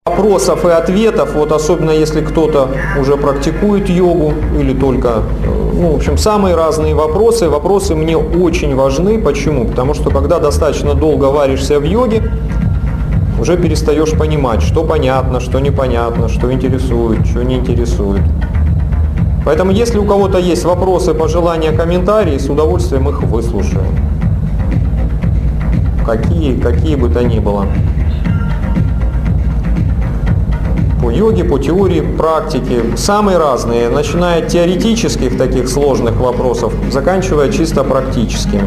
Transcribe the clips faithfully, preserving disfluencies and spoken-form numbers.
Вопросов и ответов, вот особенно если кто-то уже практикует йогу или только, ну, в общем, самые разные вопросы. Вопросы мне очень важны. Почему? Потому что когда достаточно долго варишься в йоге, уже перестаешь понимать, что понятно, что непонятно, что интересует, что не интересует. Поэтому, если у кого-то есть вопросы, пожелания, комментарии, с удовольствием их выслушаем. Какие, какие бы то ни было. По йоге, по теории, практике, самые разные, начиная от теоретических таких сложных вопросов, заканчивая чисто практическими.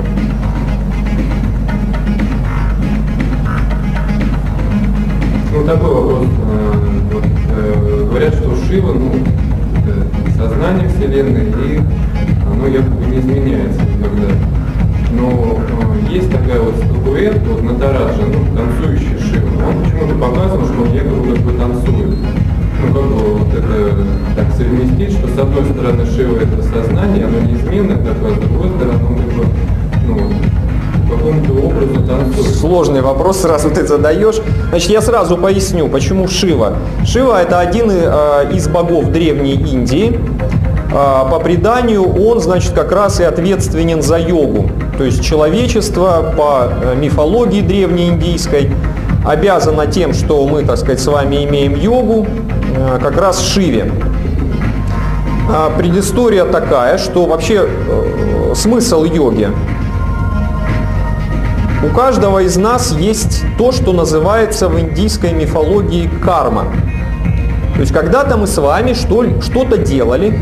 Ну, такой вопрос. Вот, э, говорят, что Шива, ну, это сознание Вселенной, и оно якобы не изменяется никогда. Но э, есть такая вот статуэтка, вот Натараджа, ну, танцующий Шива. Он почему-то показывал, что он якобы как бы танцует. Ну, как бы вот это так совместить, что с одной стороны Шива это сознание, оно неизменное такое, а с другой стороны он как бы, ну, по какому-то образу танцует. Сложный вопрос сразу ты задаешь. Значит, я сразу поясню, почему Шива. Шива это один из богов Древней Индии. По преданию он, значит, как раз и ответственен за йогу. То есть человечество по мифологии древнеиндийской обязано тем, что мы, так сказать, с вами имеем йогу, как раз Шиве. Предыстория такая, что вообще смысл йоги. У каждого из нас есть то, что называется в индийской мифологии карма. То есть когда-то мы с вами что-то делали,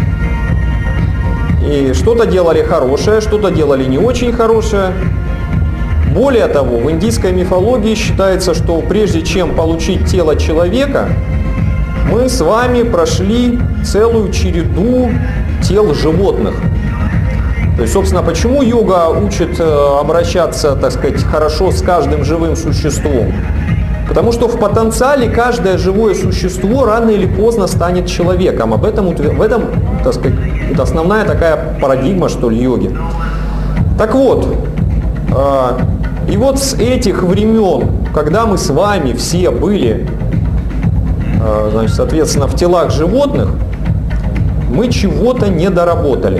и что-то делали хорошее, что-то делали не очень хорошее. Более того, в индийской мифологии считается, что прежде чем получить тело человека, мы с вами прошли целую череду тел животных. То есть, собственно, почему йога учит обращаться, так сказать, хорошо с каждым живым существом? Потому что в потенциале каждое живое существо рано или поздно станет человеком. Об этом, в этом, так сказать, это основная такая парадигма, что ли, йоги. Так вот, и вот с этих времен, когда мы с вами все были, значит, соответственно, в телах животных, мы чего-то не доработали.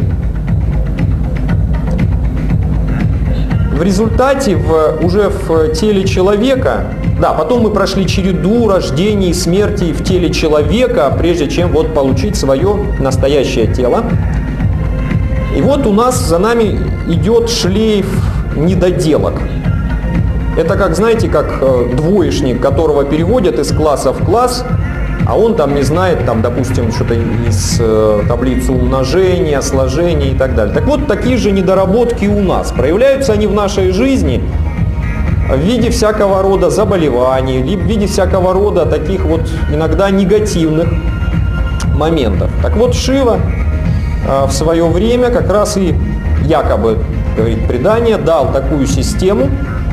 В результате в, уже в теле человека, да, потом мы прошли череду рождений и смертей в теле человека, прежде чем вот получить свое настоящее тело. И вот у нас за нами идет шлейф недоделок. Это как, знаете, как двоечник, которого переводят из класса в класс, а он там не знает, там, допустим, что-то из э, таблицы умножения, сложения и так далее. Так вот, такие же недоработки у нас. Проявляются они в нашей жизни в виде всякого рода заболеваний, либо в виде всякого рода таких вот иногда негативных моментов. Так вот, Шива э, в свое время как раз и якобы, говорит предание, дал такую систему.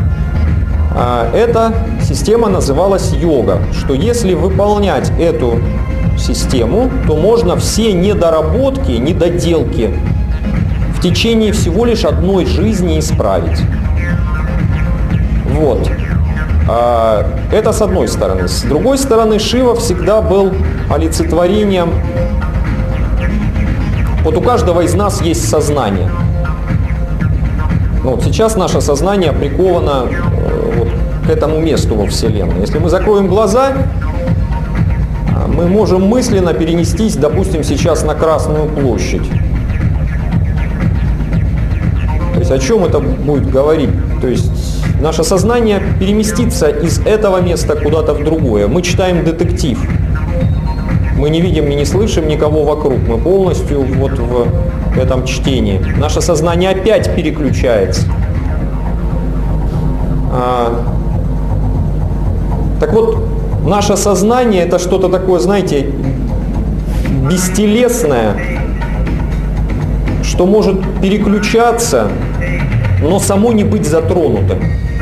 Эта система называлась йога, что если выполнять эту систему, то можно все недоработки, недоделки в течение всего лишь одной жизни исправить. Вот. Это с одной стороны. С другой стороны, Шива всегда был олицетворением. Вот у каждого из нас есть сознание. Ну, вот сейчас наше сознание приковано э, вот, к этому месту во Вселенной. Если мы закроем глаза, мы можем мысленно перенестись, допустим, сейчас на Красную площадь. То есть о чем это будет говорить? То есть наше сознание переместится из этого места куда-то в другое. Мы читаем детектив. Мы не видим и не слышим никого вокруг. Мы полностью вот в этом чтении. Наше сознание опять переключается. А, так вот, наше сознание это что-то такое, знаете, бестелесное, что может переключаться, но само не быть затронутым.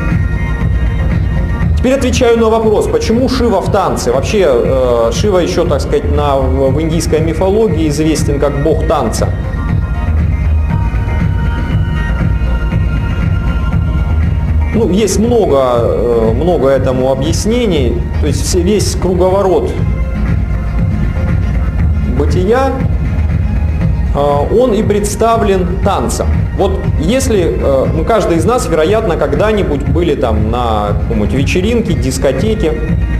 Теперь отвечаю на вопрос, почему Шива в танце? Вообще э, Шива еще, так сказать, на, в индийской мифологии известен как бог танца. Ну, есть много, э, много этому объяснений. то есть весь круговорот бытия, он и представлен танцем. Вот если, ну, каждый из нас, вероятно, когда-нибудь были там на какой-нибудь вечеринке, дискотеке,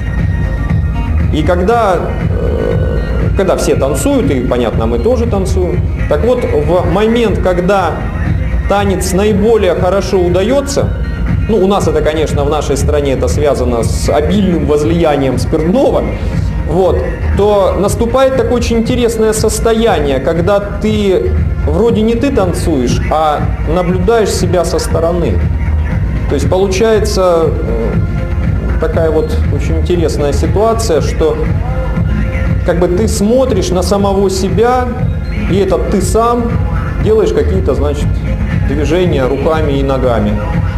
и когда, когда все танцуют, и, понятно, мы тоже танцуем, так вот, в момент, когда танец наиболее хорошо удается, ну, у нас это, конечно, в нашей стране это связано с обильным возлиянием спиртного, вот, то наступает такое очень интересное состояние, когда ты, вроде не ты танцуешь, а наблюдаешь себя со стороны. То есть получается такая вот очень интересная ситуация, что как бы ты смотришь на самого себя, и этот ты сам делаешь какие-то, значит, движения руками и ногами.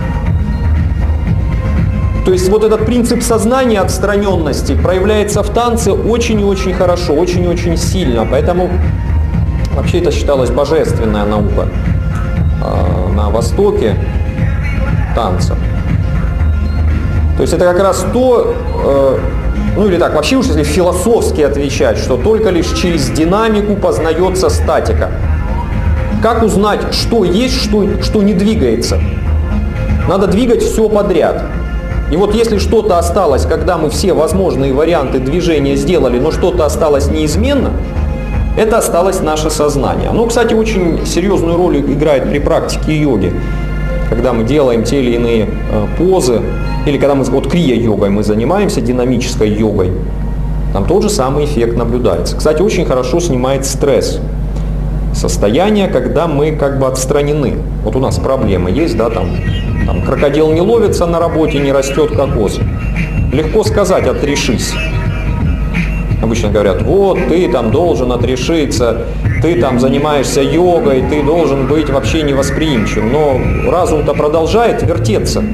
То есть вот этот принцип сознания, отстраненности проявляется в танце очень и очень хорошо, очень и очень сильно. Поэтому вообще это считалось божественная наука э, на Востоке танца. То есть это как раз то, э, ну или так, вообще уж если философски отвечать, что только лишь через динамику познается статика. Как узнать, что есть, что, что не двигается? Надо двигать все подряд. И вот если что-то осталось, когда мы все возможные варианты движения сделали, но что-то осталось неизменно, это осталось наше сознание. Оно, кстати, очень серьезную роль играет при практике йоги. Когда мы делаем те или иные э, позы, или когда мы вот крия-йогой мы занимаемся, динамической йогой, там тот же самый эффект наблюдается. Кстати, очень хорошо снимает стресс. Состояние, когда мы как бы отстранены. Вот у нас проблемы есть, да, там, там крокодил не ловится на работе, не растет кокос. Легко сказать «отрешись». Обычно говорят, вот, ты там должен отрешиться, ты там занимаешься йогой, ты должен быть вообще невосприимчивым. Но разум-то продолжает вертеться.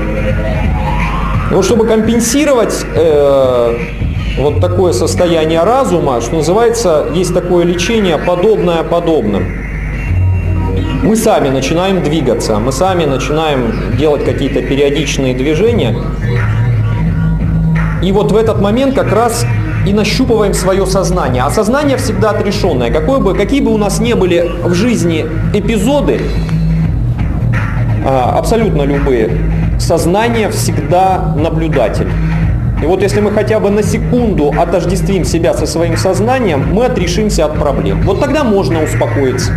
И вот чтобы компенсировать э, вот такое состояние разума, что называется, есть такое лечение подобное подобным. Мы сами начинаем двигаться, мы сами начинаем делать какие-то периодичные движения. И вот в этот момент как раз и нащупываем свое сознание. А сознание всегда отрешенное. Какой бы, какие бы у нас ни были в жизни эпизоды, абсолютно любые, сознание всегда наблюдатель. И вот если мы хотя бы на секунду отождествим себя со своим сознанием, мы отрешимся от проблем. Вот тогда можно успокоиться.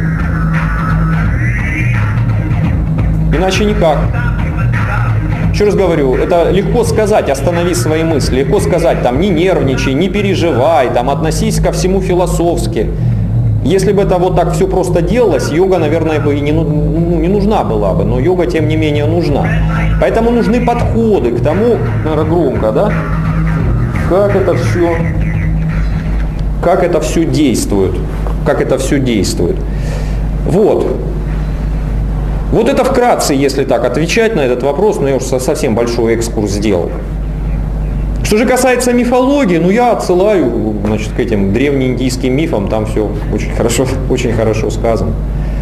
Иначе никак. Еще раз говорю, это легко сказать, останови свои мысли, легко сказать, там, не нервничай, не переживай, там, относись ко всему философски. Если бы это вот так все просто делалось, йога, наверное, бы и не, ну, не нужна была бы, но йога, тем не менее, нужна. Поэтому нужны подходы к тому, наверное, громко, да, как это все, как это все действует, как это все действует. Вот. Вот это вкратце, если так отвечать на этот вопрос, но я уже совсем большой экскурс сделал. Что же касается мифологии, ну я отсылаю, значит, к этим древнеиндийским мифам, там все очень хорошо, очень хорошо сказано.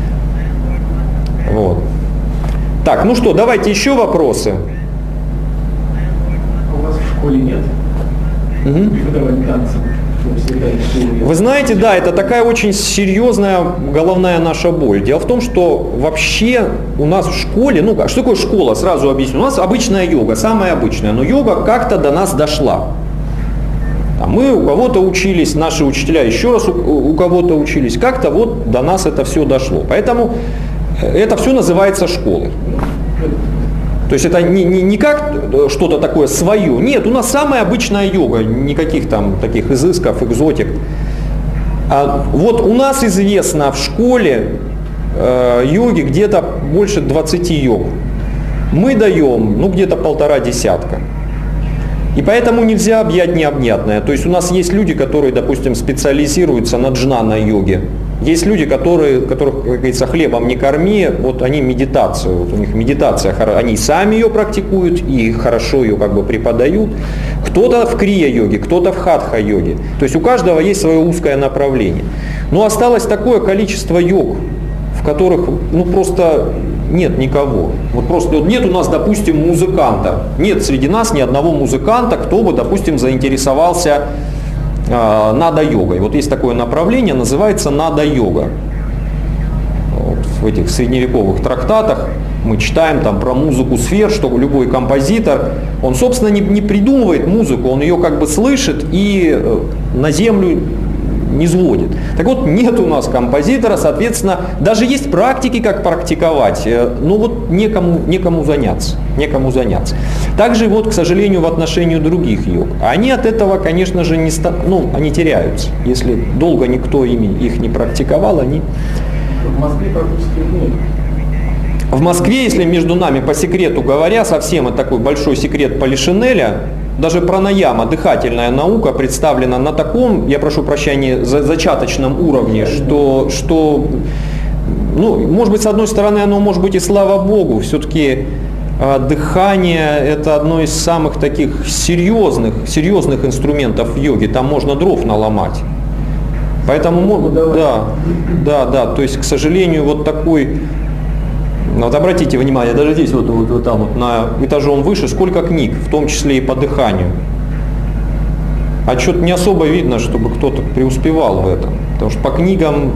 Вот. Так, ну что, давайте еще вопросы. А у вас в школе нет Угу. преподавания танцев? Вы знаете, да, это такая очень серьезная головная наша боль. Дело в том, что вообще у нас в школе, ну что такое школа, сразу объясню, у нас обычная йога, самая обычная, но йога как-то до нас дошла. Там мы у кого-то учились, наши учителя еще раз у, у кого-то учились, как-то вот до нас это все дошло. Поэтому это все называется школой. То есть это не, не, не как что-то такое свое. Нет, у нас самая обычная йога, никаких там таких изысков, экзотик. А вот у нас известно в школе э, йоги где-то больше двадцати йог. Мы даем, ну, где-то полтора десятка. И поэтому нельзя объять необъятное. То есть у нас есть люди, которые, допустим, специализируются на джнана-йоге. Есть люди, которые, которых, как говорится, хлебом не корми, вот они медитацию, вот у них медитация, они сами ее практикуют и хорошо ее как бы преподают. Кто-то в крия-йоге, кто-то в хатха-йоге. То есть у каждого есть свое узкое направление. Но осталось такое количество йог, в которых, ну, просто нет никого. Вот просто вот нет у нас, допустим, музыканта. Нет среди нас ни одного музыканта, кто бы, допустим, заинтересовался э, надо-йогой. Вот есть такое направление, называется надо-йога. Вот в этих средневековых трактатах мы читаем там про музыку сфер, что любой композитор, он, собственно, не, не придумывает музыку, он ее как бы слышит и э, на землю не сводит. Так вот, нет у нас композитора, соответственно, даже есть практики, как практиковать, но вот некому, некому заняться, некому заняться. Также вот, к сожалению, в отношении других йог. Они от этого, конечно же, не ста... ну, они теряются. Если долго никто ими их не практиковал, они... В Москве практически нет. В Москве, если между нами по секрету говоря, совсем это такой большой секрет Полишинеля, даже пранаяма, дыхательная наука, представлена на таком, я прошу прощения, за зачаточном уровне, что, что ну, может быть, с одной стороны, оно может быть и слава богу, все-таки э, дыхание – это одно из самых таких серьезных, серьезных инструментов в йоге, там можно дров наломать. Поэтому, да, да, да, то есть, к сожалению, вот такой... Вот обратите внимание, даже здесь вот, вот, вот там вот на этажом выше сколько книг, в том числе и по дыханию. А что-то не особо видно, чтобы кто-то преуспевал в этом. Потому что по книгам...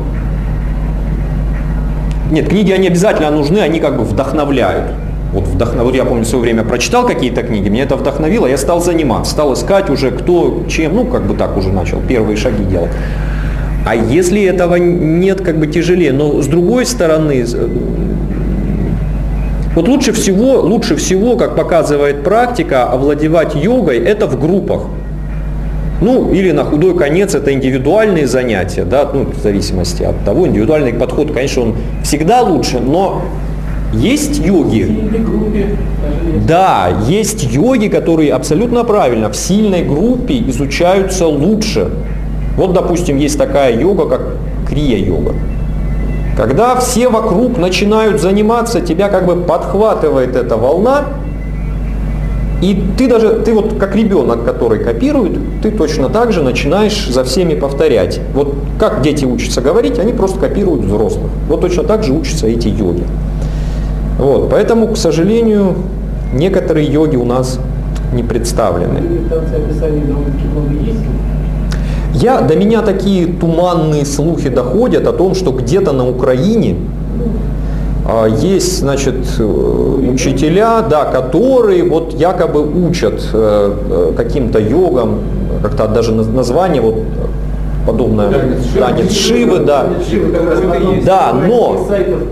Нет, книги они обязательно нужны, они как бы вдохновляют. Вот, вдохнов... вот я помню, в свое время прочитал какие-то книги, меня это вдохновило, я стал заниматься, стал искать уже кто, чем, ну как бы так уже начал, первые шаги делать. А если этого нет, как бы тяжелее. Но с другой стороны... Вот лучше всего, лучше всего, как показывает практика, овладевать йогой это в группах. Ну, или на худой конец это индивидуальные занятия, да, ну, в зависимости от того, индивидуальный подход, конечно, он всегда лучше, но есть йоги. Да, есть йоги, которые абсолютно правильно в сильной группе изучаются лучше. Вот, допустим, есть такая йога, как крия-йога. Когда все вокруг начинают заниматься, тебя как бы подхватывает эта волна, и ты даже, ты вот как ребенок, который копирует, ты точно так же начинаешь за всеми повторять. Вот как дети учатся говорить, они просто копируют взрослых. Вот точно так же учатся эти йоги. Вот, поэтому, к сожалению, некоторые йоги у нас не представлены. Я, до меня такие туманные слухи доходят о том, что где-то на Украине а, есть, значит, учителя, да, которые вот якобы учат э, каким-то йогам, как-то даже название вот подобное, танец Шивы, да, да, но,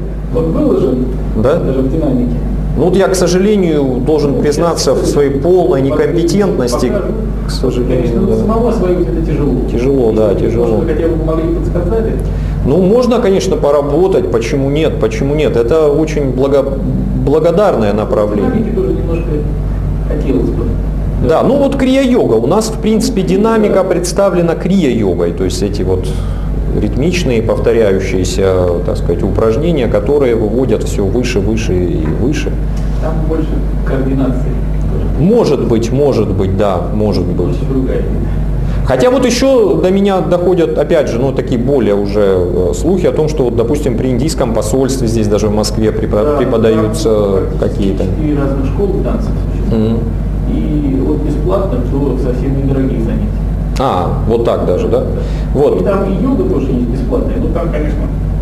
да? Даже в динамике. Ну вот я, к сожалению, должен признаться в своей полной некомпетентности. К сожалению, конечно, да. Самого освоить это тяжело. Тяжело, да, тяжело. Может, хотя бы помогли подсказать? Ну, можно, конечно, поработать, почему нет, почему нет. Это очень благо... благодарное направление. Тоже немножко хотелось бы. Да, ну вот крия-йога. У нас, в принципе, динамика представлена крия-йогой, то есть эти вот ритмичные, повторяющиеся, так сказать, упражнения, которые выводят все выше, выше и выше. Там больше координации. Может быть, может быть, да, может быть. Хотя вот еще до меня доходят, опять же, ну такие более уже слухи о том, что, вот, допустим, при индийском посольстве здесь даже в Москве препод... да, преподаются какие-то. Четыре разных школы танцев существует. Mm-hmm. И вот бесплатно, то совсем недорогие занятия. А, вот так даже, да? Вот. И там и йога тоже есть бесплатная, но там, конечно,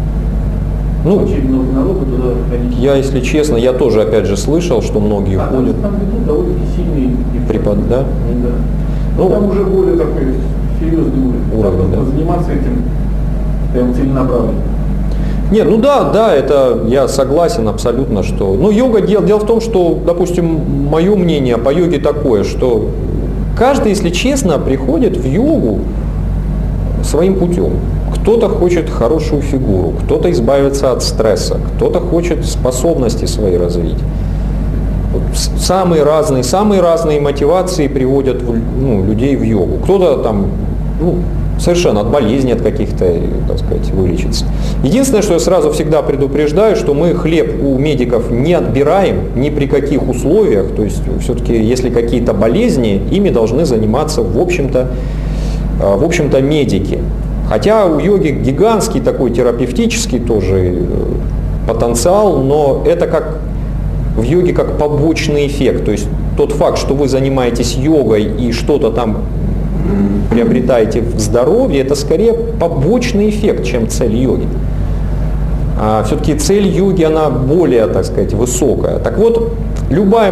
ну, очень много народу туда ходить. Я, если честно, я тоже, опять же, слышал, что многие а ходят. Там, там довольно сильный препод, да? Да. Ну, там уже более такой серьезный уровень. уровень там, да. Заниматься этим прям целенаправленно. Нет, ну да, да, это я согласен абсолютно, что... Ну, йога, дело, дело в том, что, допустим, мое мнение по йоге такое, что каждый, если честно, приходит в йогу своим путем. Кто-то хочет хорошую фигуру, кто-то избавиться от стресса, кто-то хочет способности свои развить. Вот самые разные, самые разные мотивации приводят ну, людей в йогу. Кто-то там ну, совершенно от болезней, от каких-то, так сказать, вылечится. Единственное, что я сразу всегда предупреждаю, что мы хлеб у медиков не отбираем ни при каких условиях. То есть все-таки, если какие-то болезни, ими должны заниматься, в общем-то, в общем-то, медики. Хотя у йоги гигантский такой терапевтический тоже потенциал, но это как в йоге как побочный эффект. То есть тот факт, что вы занимаетесь йогой и что-то там приобретаете в здоровье, это скорее побочный эффект, чем цель йоги. А все-таки цель йоги, она более, так сказать, высокая. Так вот, любая...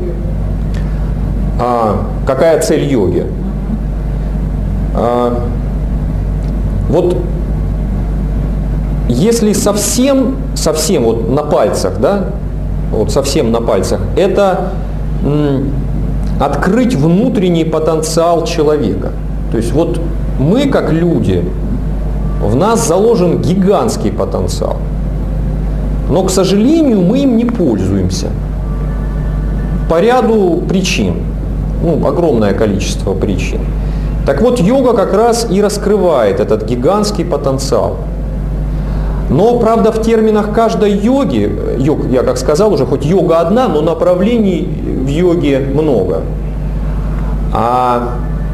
А, какая цель йоги? А, вот если совсем, совсем вот на пальцах, да, вот совсем на пальцах, это м, открыть внутренний потенциал человека. То есть вот мы, как люди, в нас заложен гигантский потенциал. Но, к сожалению, мы им не пользуемся. По ряду причин. Ну, огромное количество причин. Так вот, йога как раз и раскрывает этот гигантский потенциал. Но, правда, в терминах каждой йоги, йог, я как сказал уже, хоть йога одна, но направлений в йоге много. А,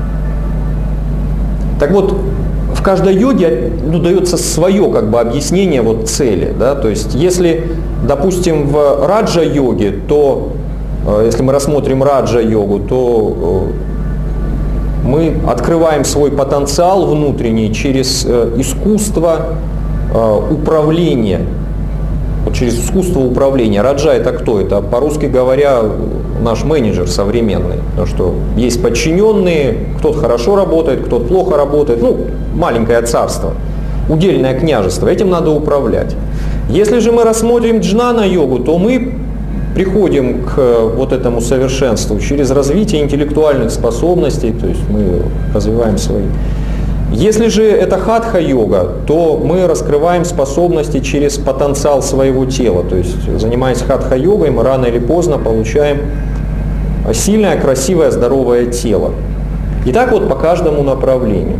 так вот, в каждой йоге, ну, дается свое как бы объяснение вот цели. Да? То есть, если, допустим, в раджа-йоге, то, если мы рассмотрим раджа-йогу, то мы открываем свой потенциал внутренний через искусство управления. Вот через искусство управления. Раджа это кто? Это, по-русски говоря, наш менеджер современный. Потому что есть подчиненные, кто-то хорошо работает, кто-то плохо работает. Ну, маленькое царство, удельное княжество. Этим надо управлять. Если же мы рассмотрим джнана-йогу, то мы приходим к вот этому совершенству через развитие интеллектуальных способностей, то есть мы развиваем свои. Если же это хатха-йога, то мы раскрываем способности через потенциал своего тела. То есть, занимаясь хатха-йогой, мы рано или поздно получаем сильное, красивое, здоровое тело. И так вот по каждому направлению.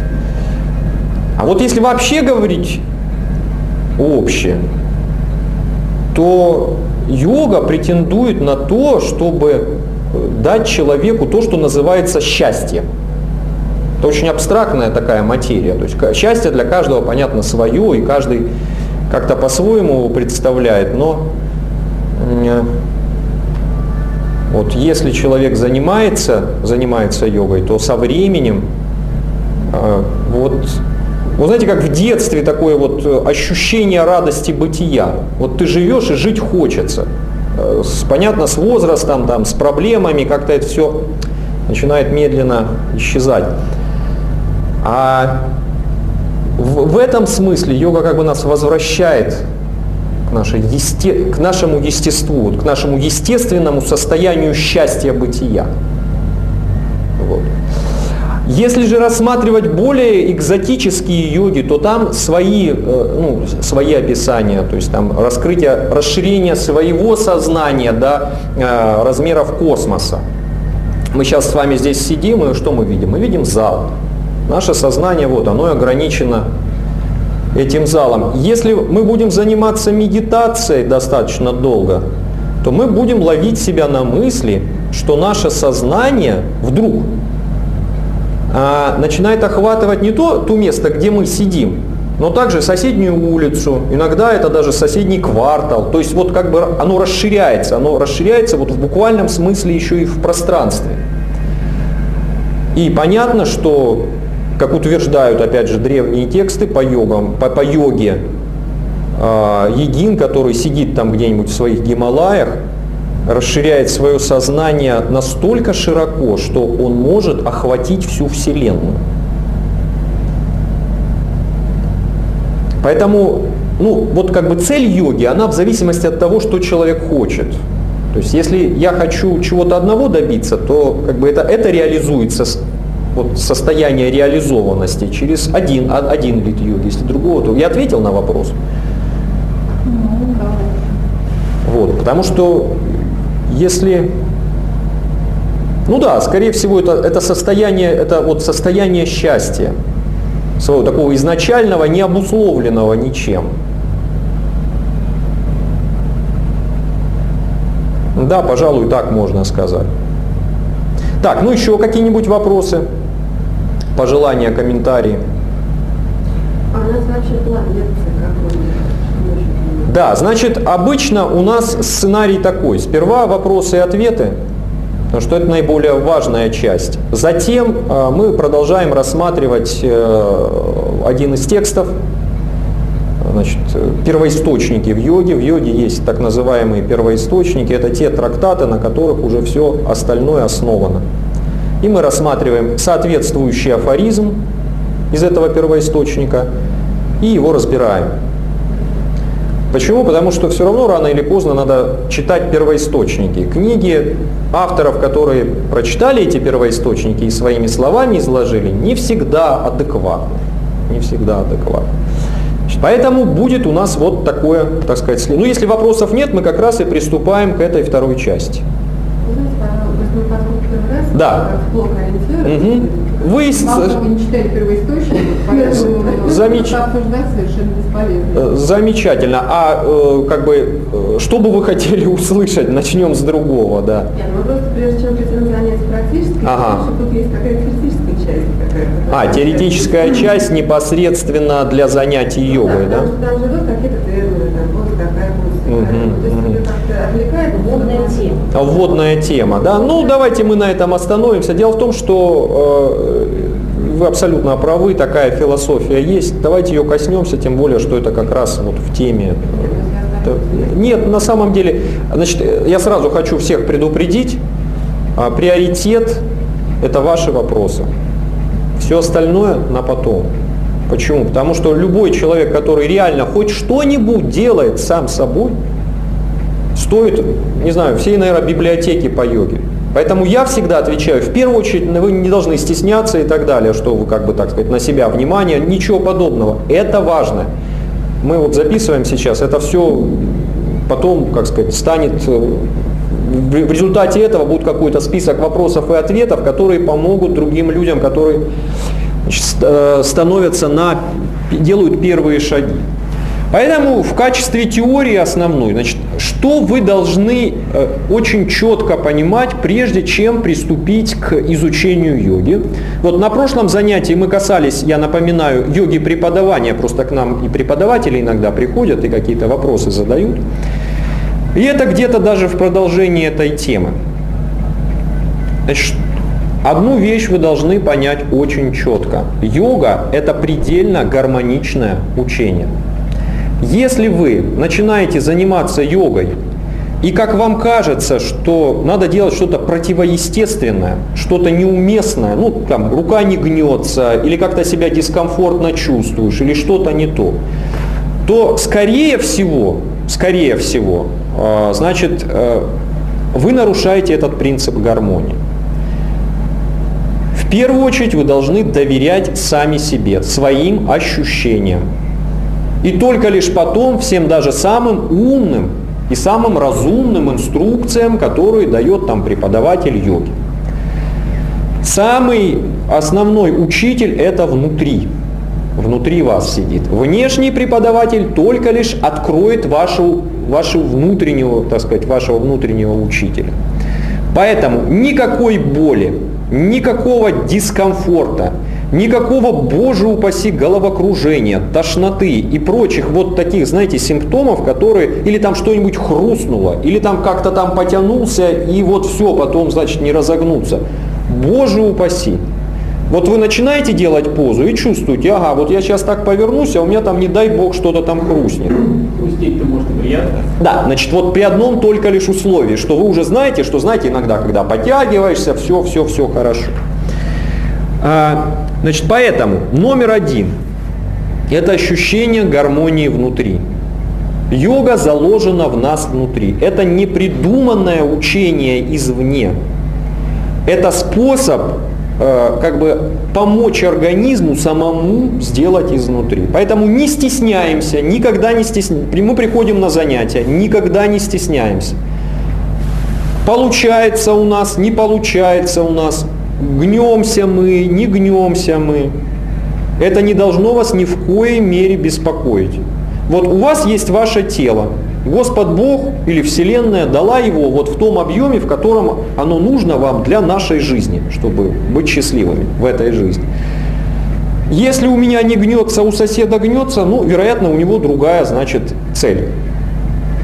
А вот если вообще говорить общее, то йога претендует на то, чтобы дать человеку то, что называется счастье. Это очень абстрактная такая материя. То есть счастье для каждого, понятно, свое, и каждый как-то по-своему его представляет. Но вот если человек занимается, занимается йогой, то со временем, вот, вы знаете, как в детстве такое вот ощущение радости бытия. Вот ты живешь и жить хочется. С, понятно, с возрастом, там, с проблемами как-то это все начинает медленно исчезать. А в, в этом смысле йога как бы нас возвращает к, нашей есте, к нашему естеству, к нашему естественному состоянию счастья бытия. Вот. Если же рассматривать более экзотические йоги, то там свои, ну, свои описания, то есть там раскрытие, расширение своего сознания до размеров космоса. Мы сейчас с вами здесь сидим, и что мы видим? Мы видим зал. Наше сознание, вот, оно ограничено этим залом. Если мы будем заниматься медитацией достаточно долго, то мы будем ловить себя на мысли, что наше сознание вдруг а, начинает охватывать не то, то место, где мы сидим, но также соседнюю улицу, иногда это даже соседний квартал. То есть вот как бы оно расширяется, оно расширяется вот в буквальном смысле еще и в пространстве. И понятно, что, как утверждают, опять же, древние тексты по, йогам, по, по йоге, э, йогин, который сидит там где-нибудь в своих Гималаях, расширяет свое сознание настолько широко, что он может охватить всю Вселенную. Поэтому, ну, вот как бы цель йоги, она в зависимости от того, что человек хочет. То есть, если я хочу чего-то одного добиться, то как бы это, это реализуется, вот, состояние реализованности через один, один вид йоги, если другого, то я ответил на вопрос. Вот, потому что если, ну да, скорее всего, это, это состояние, это вот состояние счастья, своего такого изначального, не обусловленного ничем. Да, пожалуй, так можно сказать. Так, ну еще какие-нибудь вопросы, пожелания, комментарии? А у нас вообще план лекции какой-нибудь? Да, значит, обычно у нас сценарий такой. Сперва вопросы и ответы, потому что это наиболее важная часть. Затем э, мы продолжаем рассматривать э, один из текстов, значит, первоисточники в йоге. В йоге есть так называемые первоисточники. Это те трактаты, на которых уже все остальное основано. И мы рассматриваем соответствующий афоризм из этого первоисточника и его разбираем. Почему? Потому что все равно рано или поздно надо читать первоисточники. Книги авторов, которые прочитали эти первоисточники и своими словами изложили, не всегда адекватны. Не всегда адекватны. Поэтому будет у нас вот такое, так сказать, ну если вопросов нет, мы как раз и приступаем к этой второй части. Да. Угу. Вы не читали первоисточник, поэтому Замеч... обсуждать совершенно бесполезно. Замечательно. А э, как бы, что бы вы хотели услышать? Начнем с другого, да. Нет, ну просто прежде чем прийти на занятие практически, ага. тут есть какая-то теоретическая часть. Какая-то, а, теоретическая часть непосредственно для занятий йогой, да? Потому что там живут какие-то термины, там вот такая вот. Угу, то есть ее как-то отвлекает вводная тема. Вводная тема, да. Ну, давайте мы на этом остановимся. Дело в том, что э, вы абсолютно правы, такая философия есть. Давайте ее коснемся, тем более, что это как раз вот в теме. Нет, на самом деле, значит, я сразу хочу всех предупредить, приоритет – это ваши вопросы. Все остальное на потом. Почему? Потому что любой человек, который реально хоть что-нибудь делает сам собой, стоит, не знаю, всей, наверное, библиотеки по йоге. Поэтому я всегда отвечаю, в первую очередь, вы не должны стесняться и так далее, что вы, как бы, так сказать, на себя внимание, ничего подобного. Это важно. Мы вот записываем сейчас, это все потом, как сказать, станет, в результате этого будет какой-то список вопросов и ответов, которые помогут другим людям, которые, значит, становятся на, делают первые шаги. Поэтому в качестве теории основной, значит, что вы должны э, очень четко понимать, прежде чем приступить к изучению йоги. Вот на прошлом занятии мы касались, я напоминаю, йоги преподавания, просто к нам и преподаватели иногда приходят и какие-то вопросы задают. И это где-то даже в продолжении этой темы. Значит, одну вещь вы должны понять очень четко. Йога – это предельно гармоничное учение. Если вы начинаете заниматься йогой, и как вам кажется, что надо делать что-то противоестественное, что-то неуместное, ну там рука не гнется, или как-то себя дискомфортно чувствуешь, или что-то не то, то скорее всего, скорее всего, значит, вы нарушаете этот принцип гармонии. В первую очередь вы должны доверять сами себе, своим ощущениям. И только лишь потом всем даже самым умным и самым разумным инструкциям, которые дает там преподаватель йоги. Самый основной учитель – это внутри. Внутри вас сидит. Внешний преподаватель только лишь откроет вашу, вашу внутреннего, так сказать, вашего внутреннего учителя. Поэтому никакой боли, никакого дискомфорта, никакого, боже упаси, головокружения, тошноты и прочих вот таких, знаете, симптомов, которые, или там что-нибудь хрустнуло, или там как-то там потянулся, и вот все, потом, значит, не разогнуться. Боже упаси. Вот вы начинаете делать позу и чувствуете, ага, вот я сейчас так повернусь, а у меня там, не дай бог, что-то там хрустнет. Хрустеть-то может и приятно. Да, значит, вот при одном только лишь условии, что вы уже знаете, что знаете иногда, когда подтягиваешься, все, все, все хорошо. Значит, поэтому номер один – это ощущение гармонии внутри. Йога заложена в нас внутри. Это не придуманное учение извне. Это способ э, как бы помочь организму самому сделать изнутри. Поэтому не стесняемся, никогда не стесняемся. Мы приходим на занятия, никогда не стесняемся. Получается у нас, не получается у нас. Гнемся мы, не гнемся мы. Это не должно вас ни в коей мере беспокоить. Вот у вас есть ваше тело. Господь Бог или Вселенная дала его вот в том объеме, в котором оно нужно вам для нашей жизни, чтобы быть счастливыми в этой жизни. Если у меня не гнется, у соседа гнется, ну, вероятно, у него другая, значит, цель.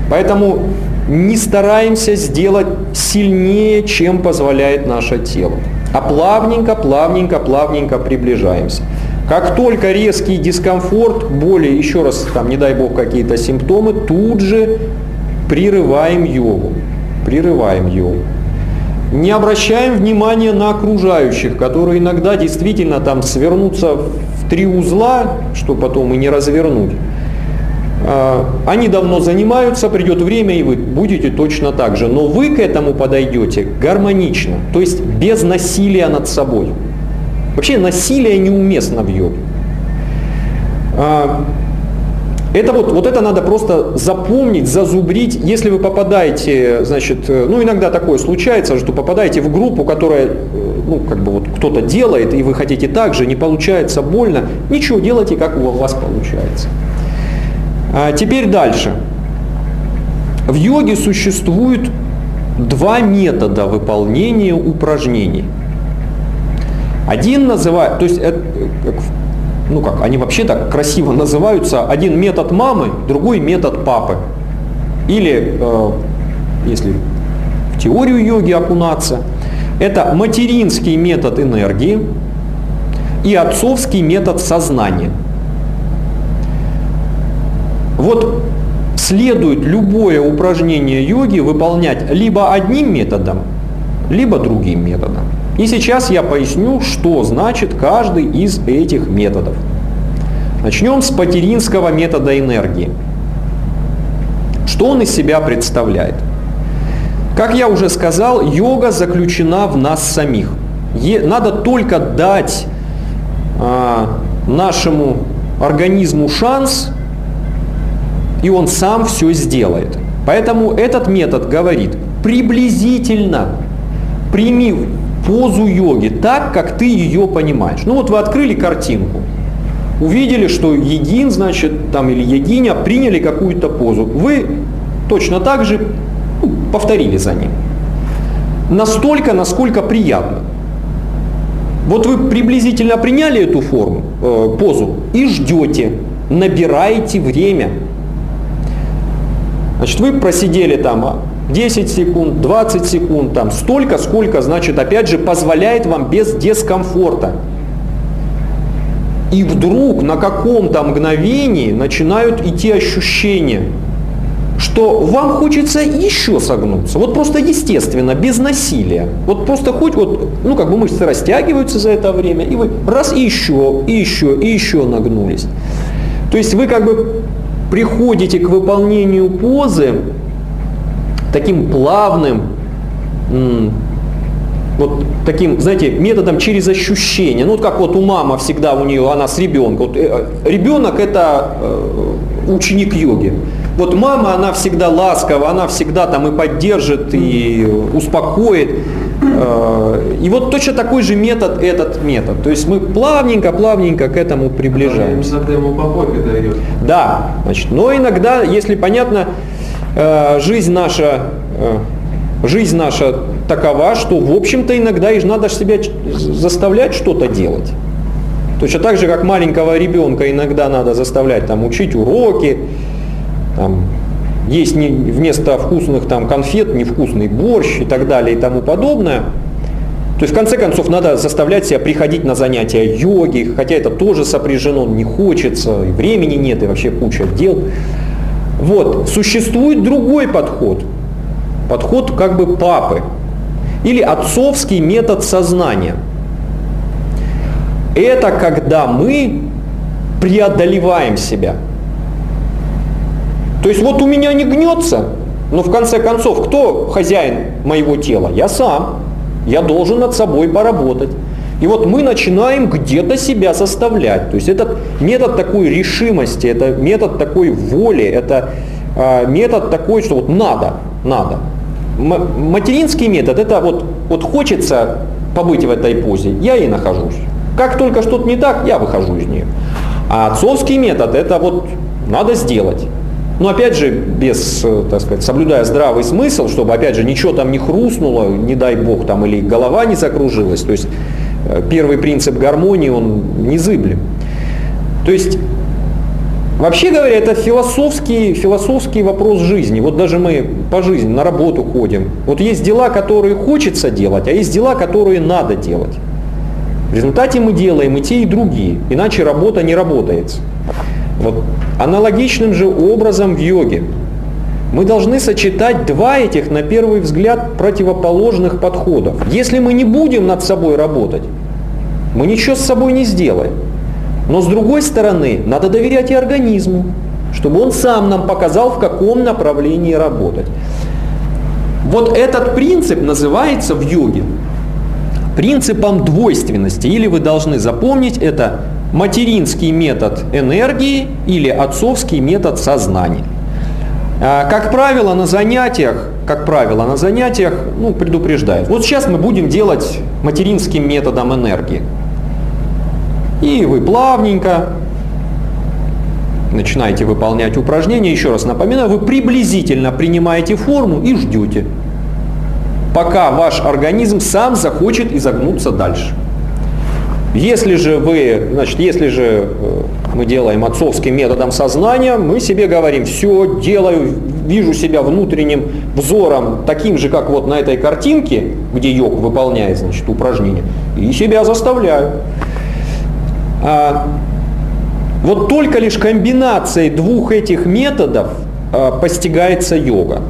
Поэтому не стараемся сделать сильнее, чем позволяет наше тело. А плавненько, плавненько, плавненько приближаемся. Как только резкий дискомфорт, боли, еще раз, там, не дай бог, какие-то симптомы, тут же прерываем йогу. Прерываем йогу. Не обращаем внимания на окружающих, которые иногда действительно там свернутся в три узла, что потом и не развернуть. Они давно занимаются, придет время, и вы будете точно так же. Но вы к этому подойдете гармонично, то есть без насилия над собой. Вообще насилие неуместно в йоге. Это вот, вот это надо просто запомнить, зазубрить. Если вы попадаете, значит, ну иногда такое случается, что попадаете в группу, которая, ну как бы вот кто-то делает, и вы хотите так же, не получается, больно, ничего, делайте, как у вас получается. А теперь дальше. В йоге существует два метода выполнения упражнений. Один называют, то есть, это, ну как, они вообще так красиво называются, один метод мамы, другой метод папы. Или, э, если в теорию йоги окунаться, это материнский метод энергии и отцовский метод сознания. Вот следует любое упражнение йоги выполнять либо одним методом, либо другим методом. И сейчас я поясню, что значит каждый из этих методов. Начнем с материнского метода энергии. Что он из себя представляет? Как я уже сказал, йога заключена в нас самих. Е- надо только дать а, нашему организму шанс, и он сам все сделает. Поэтому этот метод говорит: приблизительно прими позу йоги так, как ты ее понимаешь. Ну вот вы открыли картинку, увидели, что йогин, значит, там или йогиня приняли какую-то позу. Вы точно так же ну, повторили за ним. Настолько, насколько приятно. Вот вы приблизительно приняли эту форму, э, позу и ждете, набираете время. Значит, вы просидели там десять секунд, двадцать секунд, там столько, сколько, значит, опять же, позволяет вам без дискомфорта. И вдруг на каком-то мгновении начинают идти ощущения, что вам хочется еще согнуться. Вот просто естественно, без насилия. Вот просто хоть вот, ну как бы мышцы растягиваются за это время, и вы раз и еще, и еще, и еще нагнулись. То есть вы как бы приходите к выполнению позы таким плавным, вот таким, знаете, методом через ощущение. Ну вот как вот у мамы всегда, у нее, она с ребенком. Вот, э, ребенок это э, ученик йоги. Вот мама, она всегда ласкова, она всегда там и поддержит, и успокоит. Э, и вот точно такой же метод этот метод. То есть мы плавненько-плавненько к этому приближаемся. Иногда ему по попе дает. Да, значит, но иногда, если понятно, э, жизнь наша... Э, Жизнь наша такова, что, в общем-то, иногда и надо себя заставлять что-то делать. Точно так же, как маленького ребенка иногда надо заставлять там, учить уроки, там, есть не, вместо вкусных там, конфет невкусный борщ и так далее и тому подобное. То есть, в конце концов, надо заставлять себя приходить на занятия йоги, хотя это тоже сопряжено, не хочется, и времени нет, и вообще куча дел. Вот. Существует другой подход. Подход как бы папы или отцовский метод сознания. Это когда мы преодолеваем себя. То есть вот у меня не гнется, но в конце концов, кто хозяин моего тела? Я сам. Я должен над собой поработать. И вот мы начинаем где-то себя заставлять. То есть этот метод такой решимости, это метод такой воли, это э, метод такой, что вот надо, надо. Материнский метод, это вот, вот хочется побыть в этой позе, я и нахожусь. Как только что-то не так, я выхожу из нее. А отцовский метод, это вот надо сделать. Но опять же, без, так сказать, соблюдая здравый смысл, чтобы опять же ничего там не хрустнуло, не дай бог, там, или голова не закружилась. То есть первый принцип гармонии, он незыблем. То есть Вообще говоря, это философский, философский вопрос жизни. Вот даже мы по жизни на работу ходим. Вот есть дела, которые хочется делать, а есть дела, которые надо делать. В результате мы делаем и те, и другие, иначе работа не работает. Вот. Аналогичным же образом в йоге. Мы должны сочетать два этих, на первый взгляд, противоположных подходов. Если мы не будем над собой работать, мы ничего с собой не сделаем. Но с другой стороны, надо доверять и организму, чтобы он сам нам показал, в каком направлении работать. Вот этот принцип называется в йоге принципом двойственности. Или вы должны запомнить, это материнский метод энергии или отцовский метод сознания. Как правило, на занятиях, как правило, на занятиях ну, предупреждают. Вот сейчас мы будем делать материнским методом энергии. И вы плавненько начинаете выполнять упражнения. Еще раз напоминаю, вы приблизительно принимаете форму и ждете, пока ваш организм сам захочет изогнуться дальше. Если же вы, значит, если же мы делаем отцовским методом сознания, мы себе говорим, все, делаю, вижу себя внутренним взором, таким же, как вот на этой картинке, где йог выполняет, значит, упражнение, и себя заставляю. А, вот только лишь комбинацией двух этих методов а, постигается йога.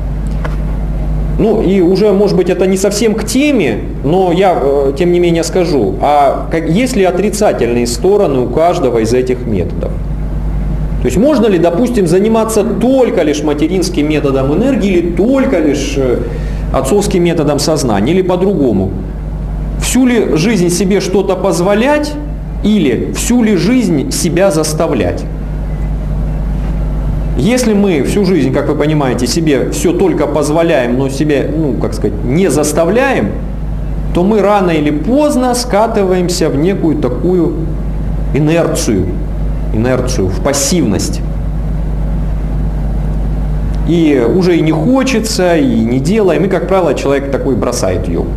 Ну и уже, может быть, это не совсем к теме, но я, э, тем не менее, скажу, а как, есть ли отрицательные стороны у каждого из этих методов? То есть можно ли, допустим, заниматься только лишь материнским методом энергии или только лишь э, отцовским методом сознания, или по-другому? Всю ли жизнь себе что-то позволять или всю ли жизнь себя заставлять? Если мы всю жизнь, как вы понимаете, себе все только позволяем, но себе, ну, как сказать, не заставляем, то мы рано или поздно скатываемся в некую такую инерцию, инерцию, в пассивность. И уже и не хочется, и не делаем, и, как правило, человек такой бросает йогу.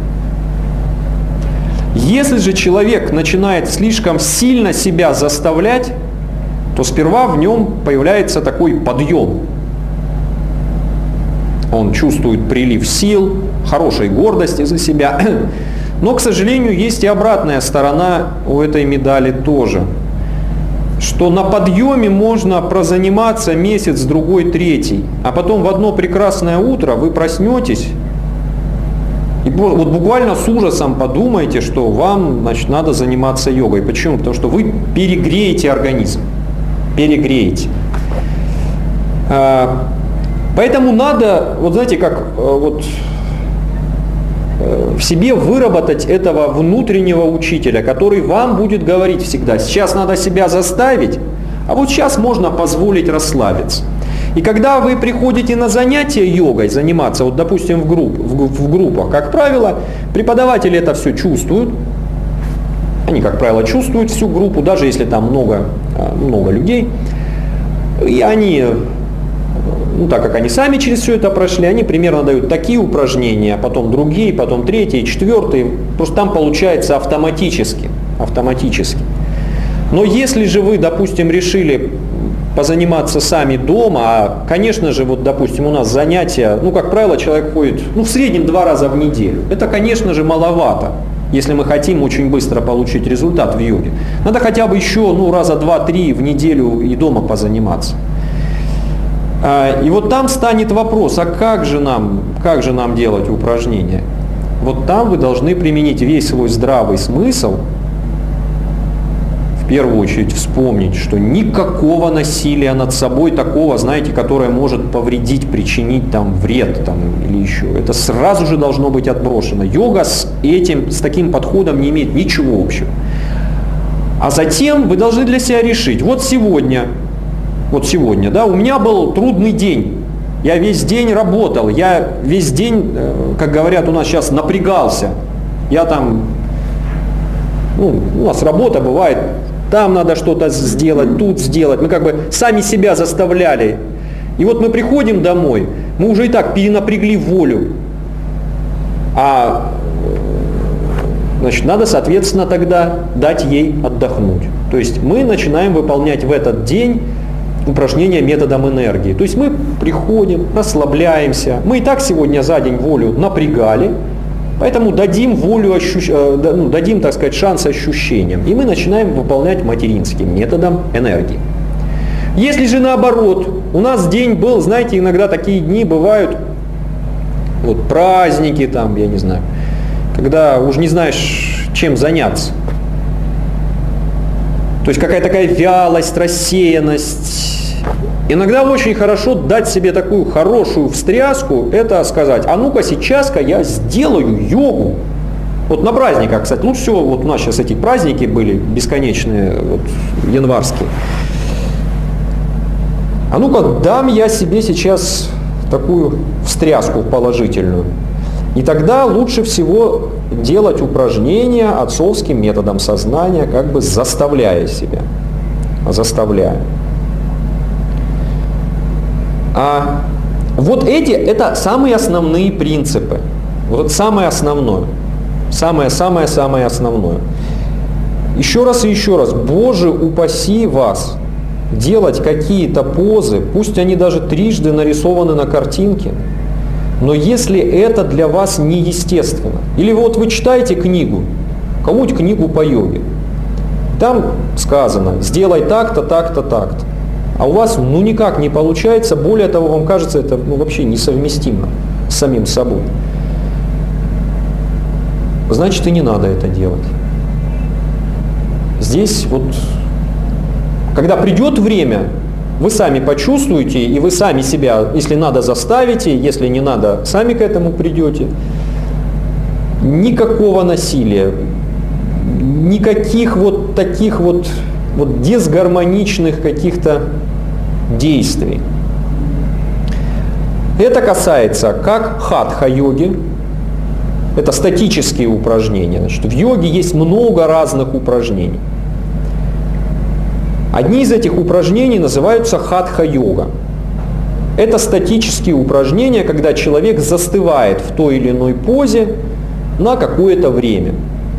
Если же человек начинает слишком сильно себя заставлять, то сперва в нем появляется такой подъем. Он чувствует прилив сил, хорошей гордости за себя. Но, к сожалению, есть и обратная сторона у этой медали тоже. Что на подъеме можно прозаниматься месяц, другой, третий. А потом в одно прекрасное утро вы проснетесь и вот буквально с ужасом подумаете, что вам, значит, надо заниматься йогой. Почему? Потому что вы перегреете организм. Перегреете. Поэтому надо, вот знаете, как вот в себе выработать этого внутреннего учителя, который вам будет говорить всегда, сейчас надо себя заставить, а вот сейчас можно позволить расслабиться. И когда вы приходите на занятия йогой заниматься, вот допустим в, групп, в, в группах, как правило, преподаватели это все чувствуют. Они, как правило, чувствуют всю группу, даже если там много, много людей. И они, ну, так как они сами через все это прошли, они примерно дают такие упражнения, потом другие, потом третьи, четвертые. Просто там получается автоматически. автоматически. Но если же вы, допустим, решили позаниматься сами дома, а, конечно же, вот, допустим, у нас занятия, ну, как правило, человек ходит, ну, в среднем два раза в неделю. Это, конечно же, маловато. Если мы хотим очень быстро получить результат в йоге. Надо хотя бы еще ну, раза два-три в неделю и дома позаниматься. И вот там станет вопрос, а как же нам, как же нам делать упражнения? Вот там вы должны применить весь свой здравый смысл. В первую очередь вспомнить, что никакого насилия над собой такого, знаете, которое может повредить, причинить там вред там, или еще. Это сразу же должно быть отброшено. Йога с этим, с таким подходом не имеет ничего общего. А затем вы должны для себя решить, вот сегодня, вот сегодня, да, у меня был трудный день. Я весь день работал, я весь день, как говорят у нас сейчас, напрягался. Я там, ну, у нас работа бывает, там надо что-то сделать, тут сделать. Мы как бы сами себя заставляли. И вот мы приходим домой, мы уже и так перенапрягли волю. А значит, надо, соответственно, тогда дать ей отдохнуть. То есть мы начинаем выполнять в этот день упражнения методом энергии. То есть мы приходим, расслабляемся. Мы и так сегодня за день волю напрягали, поэтому дадим волю, ощущ... ну, дадим, так сказать, шанс ощущениям. И мы начинаем выполнять материнским методом энергии. Если же наоборот, у нас день был, знаете, иногда такие дни бывают, вот праздники там, я не знаю, когда уж не знаешь, чем заняться. То есть какая-то такая вялость, рассеянность. Иногда очень хорошо дать себе такую хорошую встряску, это сказать, а ну-ка сейчас-ка я сделаю йогу. Вот на праздниках, кстати, лучше всего, вот у нас сейчас эти праздники были бесконечные, вот, январские. А ну-ка дам я себе сейчас такую встряску положительную. И тогда лучше всего делать упражнения отцовским методом сознания, как бы заставляя себя. Заставляя. А вот эти, это самые основные принципы. Вот самое основное. Самое-самое-самое основное. Еще раз и еще раз. Боже, упаси вас делать какие-то позы, пусть они даже трижды нарисованы на картинке, но если это для вас неестественно, или вот вы читаете книгу, кому-нибудь книгу по йоге, там сказано, сделай так-то, так-то, так-то, а у вас ну никак не получается, более того, вам кажется это ну, вообще несовместимо с самим собой, значит и не надо это делать. Здесь вот, когда придет время, вы сами почувствуете, и вы сами себя, если надо, заставите, если не надо, сами к этому придете. Никакого насилия, никаких вот таких вот, вот дисгармоничных каких-то действий. Это касается как хатха-йоги, это статические упражнения. Значит, в йоге есть много разных упражнений. Одни из этих упражнений называются хатха-йога. Это статические упражнения, когда человек застывает в той или иной позе на какое-то время.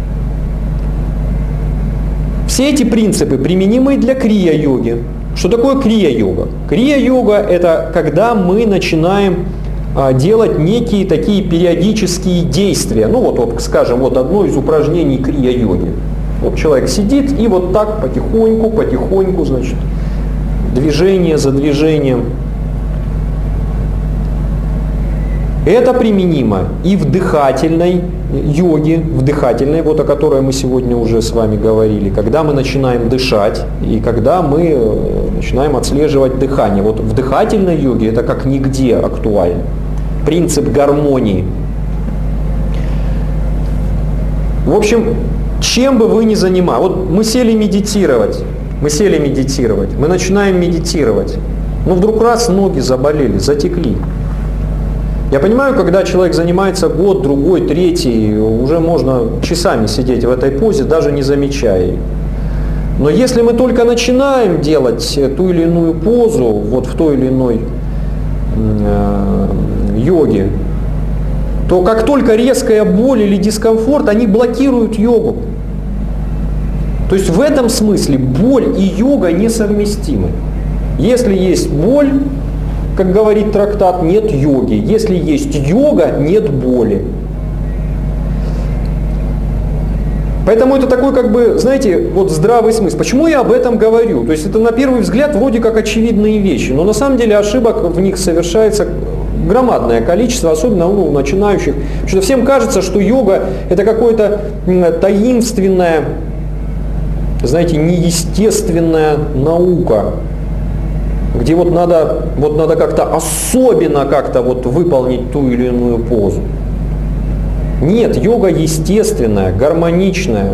Все эти принципы применимы для крия-йоги. Что такое крия-йога? Крия-йога – это когда мы начинаем а, делать некие такие периодические действия. Ну вот, вот, скажем, вот одно из упражнений крия-йоги. Вот человек сидит и вот так потихоньку, потихоньку, значит, движение за движением. Это применимо и в дыхательной йоге, в дыхательной, вот о которой мы сегодня уже с вами говорили, когда мы начинаем дышать и когда мы начинаем отслеживать дыхание. Вот в дыхательной йоге это как нигде актуально. Принцип гармонии. В общем, чем бы вы ни занимались, вот мы сели медитировать, мы сели медитировать, мы начинаем медитировать, но вдруг раз ноги заболели, затекли. Я понимаю, когда человек занимается год, другой, третий, уже можно часами сидеть в этой позе, даже не замечая ее. Но если мы только начинаем делать ту или иную позу, вот в той или иной э, йоге, то как только резкая боль или дискомфорт, они блокируют йогу. То есть в этом смысле боль и йога несовместимы. Если есть боль, как говорит трактат, нет йоги. Если есть йога, нет боли. Поэтому это такой, как бы, знаете, вот здравый смысл. Почему я об этом говорю? То есть это на первый взгляд вроде как очевидные вещи, но на самом деле ошибок в них совершается громадное количество, особенно ну, у начинающих. Потому что всем кажется, что йога это какое-то таинственное, знаете, неестественная наука, где вот надо, вот надо как-то особенно как-то вот выполнить ту или иную позу. Нет, йога естественная, гармоничная,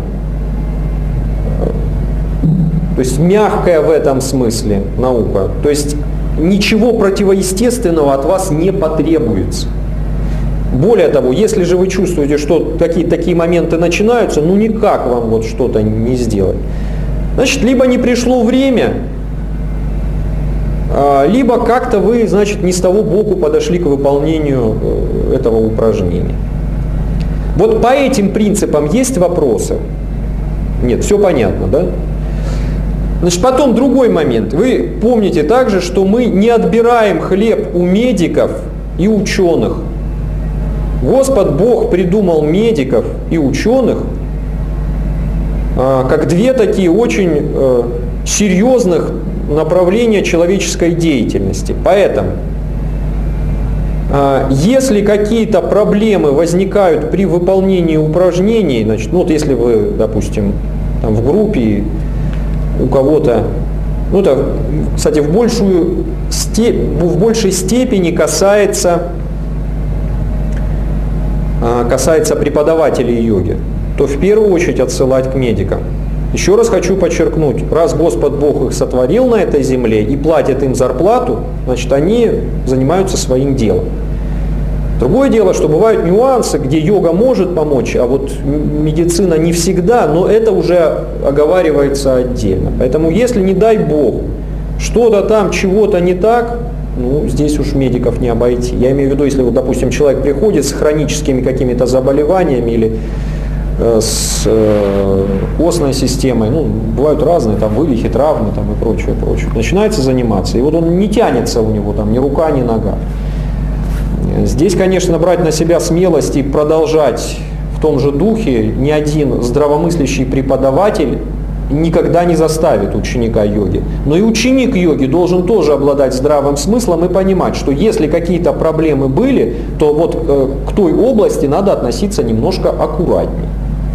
то есть мягкая в этом смысле наука. То есть ничего противоестественного от вас не потребуется. Более того, если же вы чувствуете, что такие, такие моменты начинаются, ну никак вам вот что-то не сделать. Значит, либо не пришло время, либо как-то вы, значит, не с того боку подошли к выполнению этого упражнения. Вот по этим принципам есть вопросы? Нет, все понятно, да? Значит, потом другой момент. Вы помните также, что мы не отбираем хлеб у медиков и ученых. Господь Бог придумал медиков и ученых как две такие очень серьезных направления человеческой деятельности. Поэтому, если какие-то проблемы возникают при выполнении упражнений, значит, ну вот если вы, допустим, там в группе у кого-то, ну это, кстати, в, большую степ... в большей степени касается, касается преподавателей йоги, то в первую очередь отсылать к медикам. Еще раз хочу подчеркнуть, раз Господь Бог их сотворил на этой земле и платит им зарплату, значит, они занимаются своим делом. Другое дело, что бывают нюансы, где йога может помочь, а вот медицина не всегда, но это уже оговаривается отдельно. Поэтому если, не дай Бог, что-то там, чего-то не так, ну, здесь уж медиков не обойти. Я имею в виду, если, вот, допустим, человек приходит с хроническими какими-то заболеваниями или э, с э, костной системой, ну, бывают разные, там, вывихи, травмы там, и прочее, прочее, начинается заниматься, и вот он не тянется у него, там, ни рука, ни нога. Здесь, конечно, брать на себя смелость и продолжать в том же духе ни один здравомыслящий преподаватель никогда не заставит ученика йоги. Но и ученик йоги должен тоже обладать здравым смыслом и понимать, что если какие-то проблемы были, то вот э, к той области надо относиться немножко аккуратнее.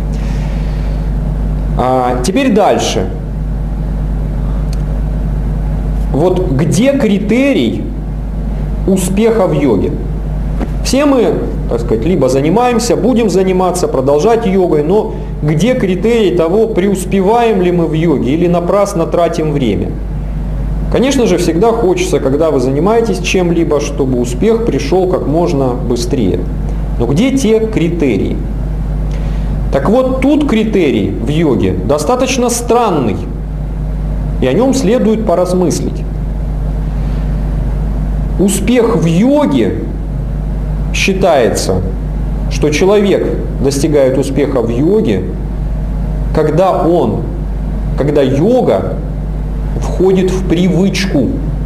А теперь дальше. Вот где критерий успеха в йоге? Все мы, так сказать, либо занимаемся, будем заниматься, продолжать йогой, но где критерий того, преуспеваем ли мы в йоге или напрасно тратим время? Конечно же, всегда хочется, когда вы занимаетесь чем-либо, чтобы успех пришел как можно быстрее. Но где те критерии? Так вот, тут критерий в йоге достаточно странный, и о нем следует поразмыслить. Успех в йоге считается, что человек достигает успеха в йоге, когда он, когда йога входит в привычку.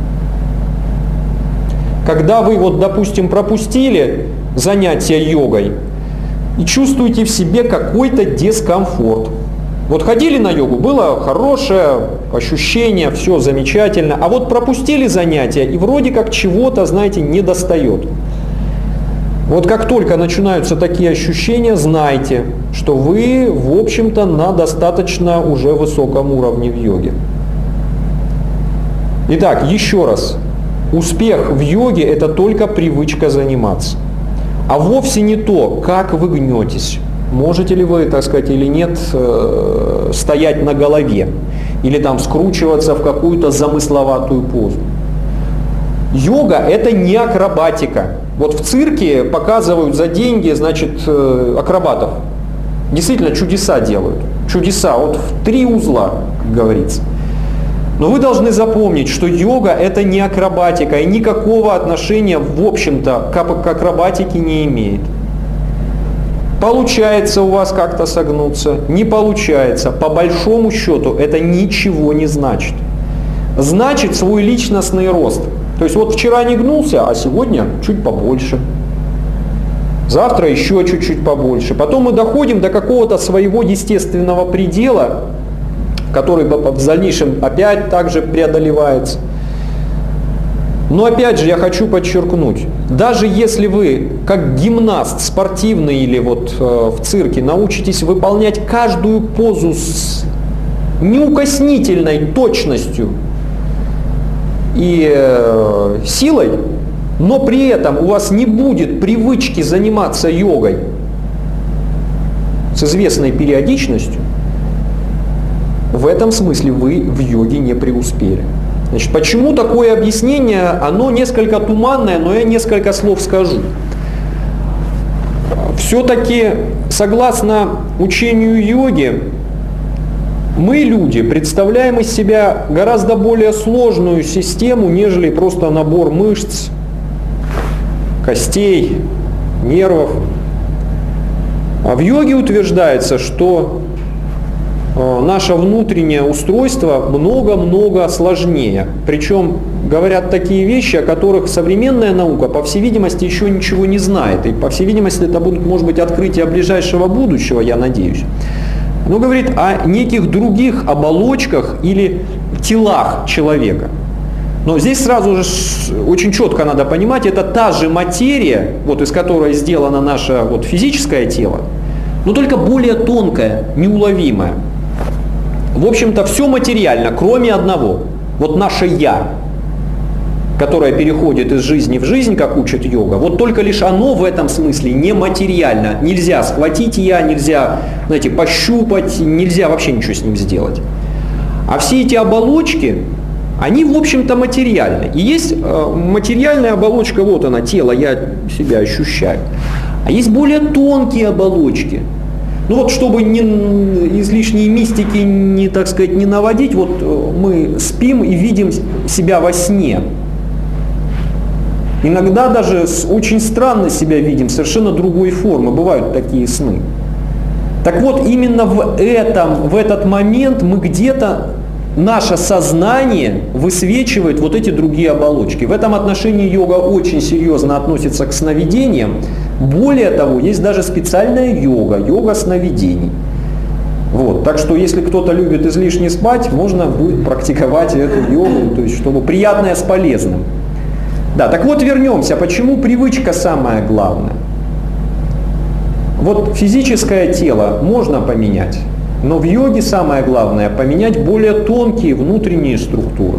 Когда вы, вот, допустим, пропустили занятия йогой и чувствуете в себе какой-то дискомфорт. Вот ходили на йогу, было хорошее ощущение, все замечательно, а вот пропустили занятия и вроде как чего-то, знаете, недостает. Вот как только начинаются такие ощущения, знайте, что вы, в общем-то, на достаточно уже высоком уровне в йоге. Итак, еще раз. Успех в йоге – это только привычка заниматься. А вовсе не то, как вы гнетесь. Можете ли вы, так сказать, или нет, э, стоять на голове. Или там скручиваться в какую-то замысловатую позу. Йога – это не акробатика. Вот в цирке показывают за деньги, значит, акробатов. Действительно чудеса делают. Чудеса. Вот в три узла, как говорится. Но вы должны запомнить, что йога – это не акробатика и никакого отношения, в общем-то, к акробатике не имеет. Получается у вас как-то согнуться, не получается. По большому счету это ничего не значит. Значит свой личностный рост. То есть вот вчера не гнулся, а сегодня чуть побольше. Завтра еще чуть-чуть побольше. Потом мы доходим до какого-то своего естественного предела, который в дальнейшем опять также преодолевается. Но опять же я хочу подчеркнуть, даже если вы как гимнаст спортивный или вот э, в цирке научитесь выполнять каждую позу с неукоснительной точностью и э, силой, но при этом у вас не будет привычки заниматься йогой с известной периодичностью, в этом смысле вы в йоге не преуспели. Значит, почему такое объяснение? Оно несколько туманное, но я несколько слов скажу. Все-таки, согласно учению йоги, мы, люди, представляем из себя гораздо более сложную систему, нежели просто набор мышц, костей, нервов. А в йоге утверждается, что наше внутреннее устройство много-много сложнее. Причем говорят такие вещи, о которых современная наука, по всей видимости, еще ничего не знает. И, по всей видимости, это будут, может быть, открытия ближайшего будущего, я надеюсь. Оно говорит о неких других оболочках или телах человека. Но здесь сразу же очень четко надо понимать, это та же материя, вот из которой сделано наше вот физическое тело, но только более тонкое, неуловимое. В общем-то, все материально, кроме одного. Вот наше «я», которое переходит из жизни в жизнь, как учит йога, вот только лишь оно в этом смысле нематериально. Нельзя схватить «я», нельзя, знаете, пощупать, нельзя вообще ничего с ним сделать. А все эти оболочки, они, в общем-то, материальны. И есть материальная оболочка, вот она, тело, я себя ощущаю. А есть более тонкие оболочки. Ну вот, чтобы не, излишние мистики не, так сказать, не наводить, вот мы спим и видим себя во сне. Иногда даже очень странно себя видим, совершенно другой формы. Бывают такие сны. Так вот, именно в этом, в этот момент мы где-то, наше сознание высвечивает вот эти другие оболочки. В этом отношении йога очень серьезно относится к сновидениям. Более того, есть даже специальная йога, йога сновидений. Вот. Так что, если кто-то любит излишне спать, можно будет практиковать эту йогу, то есть, чтобы приятное с полезным. Да, так вот вернемся, почему привычка самое главное. Вот физическое тело можно поменять, но в йоге самое главное поменять более тонкие внутренние структуры.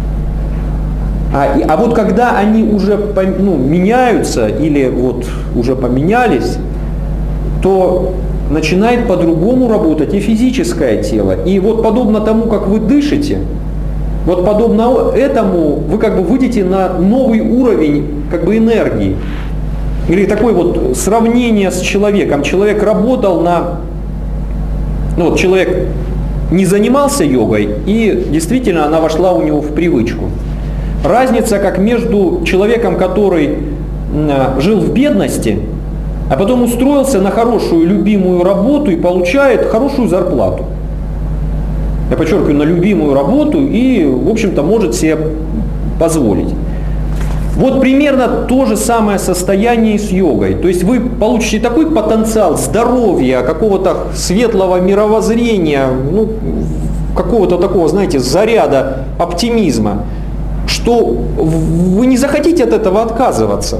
А, а вот когда они уже ну, меняются или вот уже поменялись, то начинает по-другому работать и физическое тело. И вот подобно тому, как вы дышите, вот подобно этому вы как бы выйдете на новый уровень как бы энергии. Или такое вот сравнение с человеком. Человек работал на... Ну вот человек не занимался йогой, и действительно она вошла у него в привычку. Разница как между человеком, который жил в бедности, а потом устроился на хорошую любимую работу и получает хорошую зарплату. Я подчеркиваю, на любимую работу и, в общем-то, может себе позволить. Вот примерно то же самое состояние с йогой. То есть вы получите такой потенциал здоровья, какого-то светлого мировоззрения, ну, какого-то такого, знаете, заряда оптимизма, что вы не захотите от этого отказываться.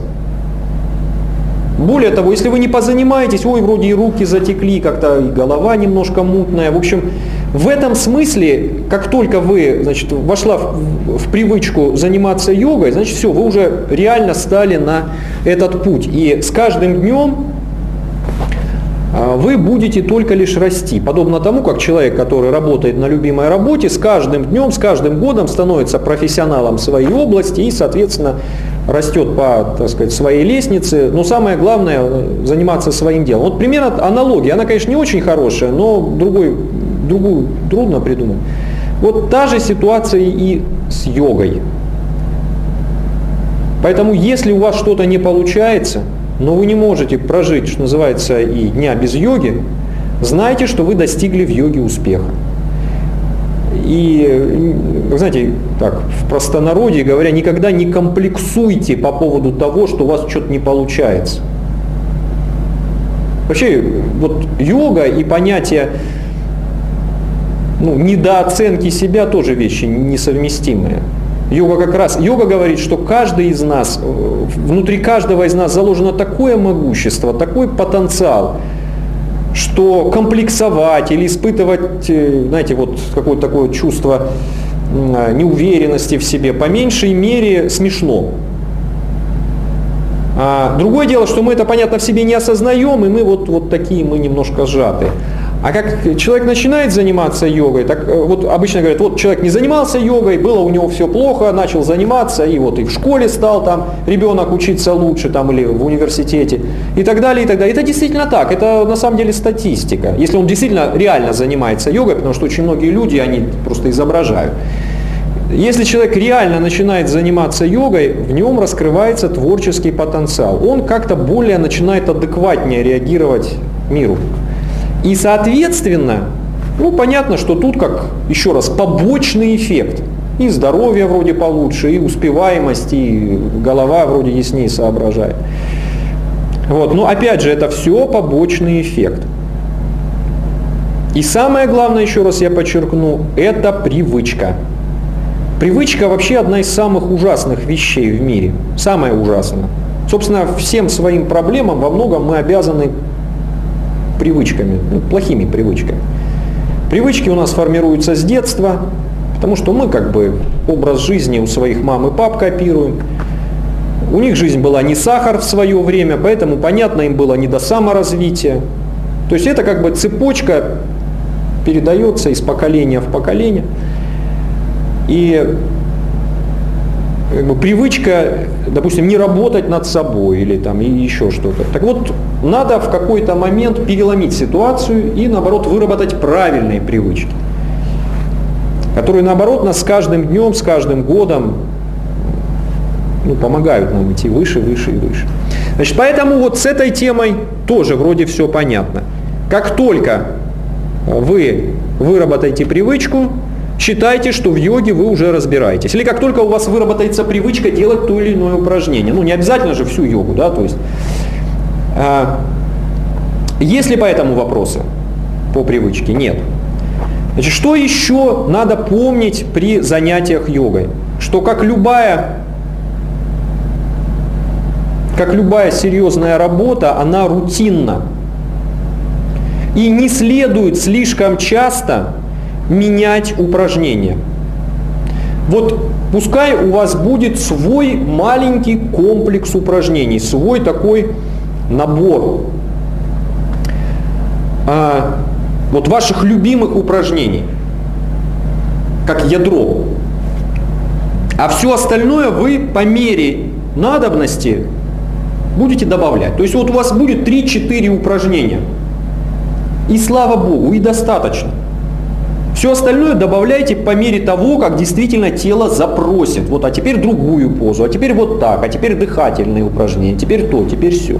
Более того, если вы не позанимаетесь, ой, вроде и руки затекли, как-то и голова немножко мутная. В общем, в этом смысле, как только вы, значит, вошла в, в привычку заниматься йогой, значит, все, вы уже реально стали на этот путь. И с каждым днем вы будете только лишь расти. Подобно тому, как человек, который работает на любимой работе, с каждым днем, с каждым годом становится профессионалом в своей области и, соответственно, растет по, так сказать, своей лестнице. Но самое главное – заниматься своим делом. Вот примерно аналогия. Она, конечно, не очень хорошая, но другой, другую трудно придумать. Вот та же ситуация и с йогой. Поэтому, если у вас что-то не получается, но вы не можете прожить, что называется, и дня без йоги, знайте, что вы достигли в йоге успеха. И, знаете, так, в простонародье говоря, никогда не комплексуйте по поводу того, что у вас что-то не получается. Вообще, вот йога и понятие ну, недооценки себя тоже вещи несовместимые. Йога как раз, йога говорит, что каждый из нас, внутри каждого из нас заложено такое могущество, такой потенциал, что комплексовать или испытывать, знаете, вот какое-то такое чувство неуверенности в себе, по меньшей мере смешно. А другое дело, что мы это, понятно, в себе не осознаем, и мы вот, вот такие, мы немножко сжаты. А как человек начинает заниматься йогой, так вот обычно говорят, вот человек не занимался йогой, было у него все плохо, начал заниматься, и вот и в школе стал там ребенок учиться лучше, там, или в университете, и так далее, и так далее. Это действительно так, это на самом деле статистика. Если он действительно реально занимается йогой, потому что очень многие люди, они просто изображают. Если человек реально начинает заниматься йогой, в нем раскрывается творческий потенциал. Он как-то более начинает адекватнее реагировать миру. И, соответственно, Ну, понятно, что тут, как, еще раз, побочный эффект. И здоровье вроде получше, и успеваемость, и голова вроде яснее соображает. Вот. Но опять же, это все побочный эффект. И самое главное, еще раз я подчеркну, это привычка. Привычка вообще одна из самых ужасных вещей в мире. Самая ужасная. Собственно, всем своим проблемам во многом мы обязаны привычками, ну, плохими привычками. Привычки у нас формируются с детства, потому что мы как бы образ жизни у своих мам и пап копируем. У них жизнь была не сахар в свое время, поэтому, понятно, им было не до саморазвития. То есть это как бы цепочка передается из поколения в поколение. И как бы, привычка, допустим, не работать над собой или там и еще что-то. Так вот, надо в какой-то момент переломить ситуацию и, наоборот, выработать правильные привычки, которые, наоборот, нас с каждым днем, с каждым годом ну, помогают нам идти выше, выше и выше. Значит, поэтому вот с этой темой тоже вроде все понятно. Как только вы выработаете привычку, считайте, что в йоге вы уже разбираетесь. Или как только у вас выработается привычка делать то или иное упражнение. Ну, не обязательно же всю йогу, да, то есть. А, есть ли по этому вопросы? По привычке? Нет. Значит, что еще надо помнить при занятиях йогой? Что как любая, как любая серьезная работа, она рутинна. И не следует слишком часто менять упражнения. Вот пускай у вас будет свой маленький комплекс упражнений, свой такой набор а, вот ваших любимых упражнений, как ядро. А все остальное вы по мере надобности будете добавлять. То есть вот у вас будет три-четыре упражнения. И слава Богу, и достаточно. Все остальное добавляйте по мере того, как действительно тело запросит. Вот, а теперь другую позу, а теперь вот так, а теперь дыхательные упражнения, теперь то, теперь все.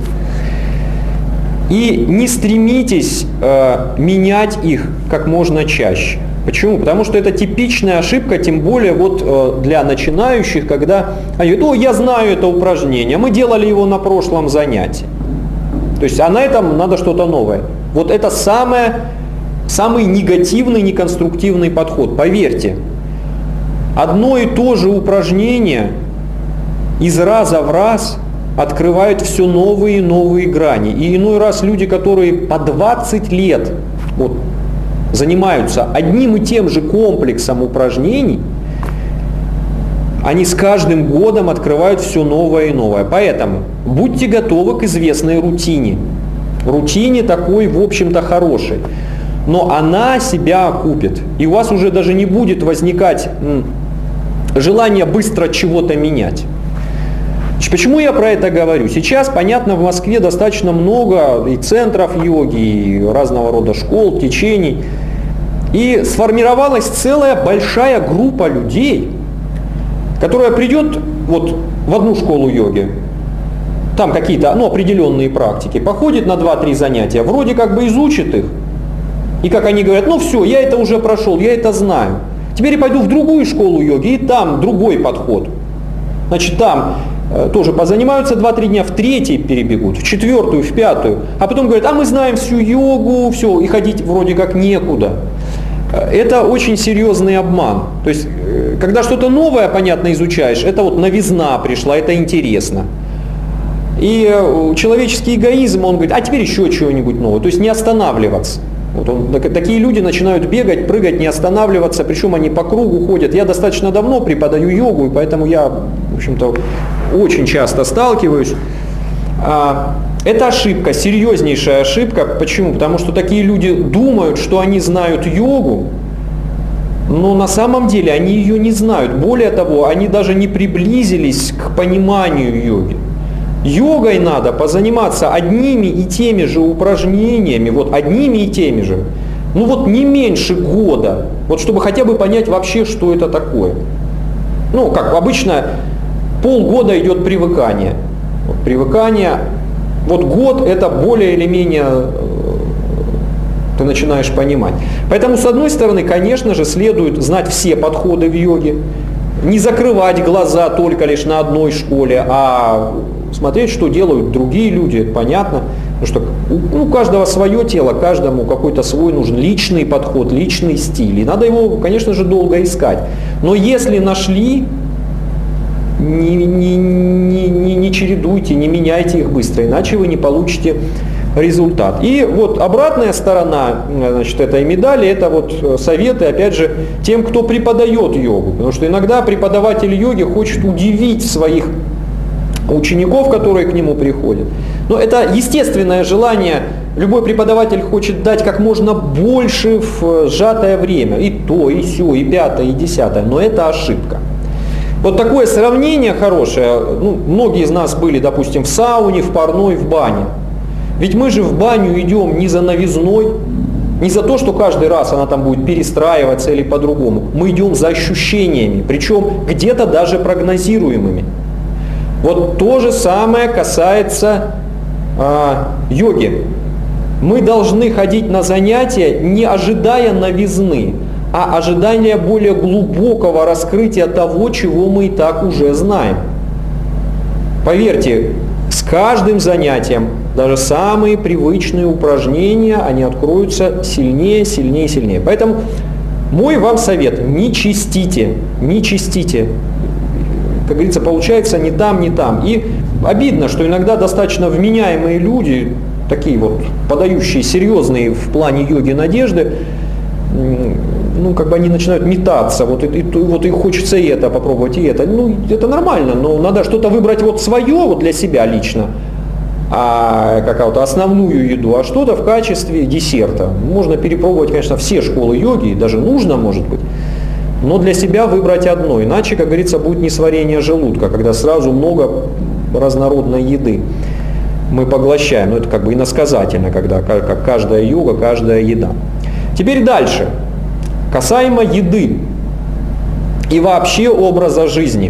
И не стремитесь э, менять их как можно чаще. Почему? Потому что это типичная ошибка, тем более вот э, для начинающих, когда они говорят: о, я знаю это упражнение, мы делали его на прошлом занятии. То есть, а на этом надо что-то новое. Вот это самое... Самый негативный, неконструктивный подход. Поверьте, одно и то же упражнение из раза в раз открывает все новые и новые грани. И иной раз люди, которые по двадцать лет вот, занимаются одним и тем же комплексом упражнений, они с каждым годом открывают все новое и новое. Поэтому будьте готовы к известной рутине. Рутине такой, в общем-то, хорошей. Но она себя окупит. И у вас уже даже не будет возникать м, желание быстро чего-то менять. Почему я про это говорю? Сейчас, понятно, в Москве достаточно много и центров йоги, и разного рода школ, течений. И сформировалась целая большая группа людей, которая придет вот в одну школу йоги, там какие-то ну, определенные практики, походит на два-три занятия, вроде как бы изучит их. И как они говорят: ну все, я это уже прошел, я это знаю. Теперь я пойду в другую школу йоги, и там другой подход. Значит, там э, тоже позанимаются два-три дня, в третий перебегут, в четвертую, в пятую. А потом говорят: а мы знаем всю йогу, все, и ходить вроде как некуда. Это очень серьезный обман. То есть, э, когда что-то новое, понятно, изучаешь, это вот новизна пришла, это интересно. И э, человеческий эгоизм, он говорит: а теперь еще чего-нибудь нового. То есть не останавливаться. Вот он, такие люди начинают бегать, прыгать, не останавливаться, причем они по кругу ходят. Я достаточно давно преподаю йогу, и поэтому я, в общем-то, очень часто сталкиваюсь. Это ошибка, серьезнейшая ошибка. Почему? Потому что такие люди думают, что они знают йогу, но на самом деле они ее не знают. Более того, они даже не приблизились к пониманию йоги. Йогой надо позаниматься одними и теми же упражнениями, вот одними и теми же, ну вот не меньше года, вот чтобы хотя бы понять вообще, что это такое. Ну, как обычно, полгода идет привыкание. Вот, привыкание, вот год это более или менее ты начинаешь понимать. Поэтому, с одной стороны, конечно же, следует знать все подходы в йоге, не закрывать глаза только лишь на одной школе, а смотреть, что делают другие люди, понятно. Потому что у, у каждого свое тело, каждому какой-то свой нужен личный подход, личный стиль. И надо его, конечно же, долго искать. Но если нашли, не, не, не, не, не чередуйте, не меняйте их быстро, иначе вы не получите результат. И вот обратная сторона, значит, этой медали, это вот советы, опять же, тем, кто преподает йогу. Потому что иногда преподаватель йоги хочет удивить своих учеников, которые к нему приходят. Но это естественное желание. Любой преподаватель хочет дать как можно больше в сжатое время. И то, и сё, и пятое, и десятое. Но это ошибка. Вот такое сравнение хорошее. Ну, многие из нас были, допустим, в сауне, в парной, в бане. Ведь мы же в баню идем не за новизной, не за то, что каждый раз она там будет перестраиваться или по-другому. Мы идем за ощущениями, причем где-то даже прогнозируемыми. Вот то же самое касается а, йоги. Мы должны ходить на занятия, не ожидая новизны, а ожидая более глубокого раскрытия того, чего мы и так уже знаем. Поверьте, с каждым занятием даже самые привычные упражнения, они откроются сильнее, сильнее, сильнее. Поэтому мой вам совет: не чистите, не чистите. Как говорится, получается не там, не там. И обидно, что иногда достаточно вменяемые люди, такие вот подающие серьезные в плане йоги надежды, ну, как бы они начинают метаться, вот, и, и, вот и хочется и это попробовать, и это. Ну, это нормально, но надо что-то выбрать вот свое, вот для себя лично, а какую-то основную еду, а что-то в качестве десерта. Можно перепробовать, конечно, все школы йоги, даже нужно, может быть, но для себя выбрать одно, иначе, как говорится, будет несварение желудка, когда сразу много разнородной еды мы поглощаем. Ну, это как бы иносказательно, когда как каждая йога, каждая еда. Теперь дальше. Касаемо еды и вообще образа жизни.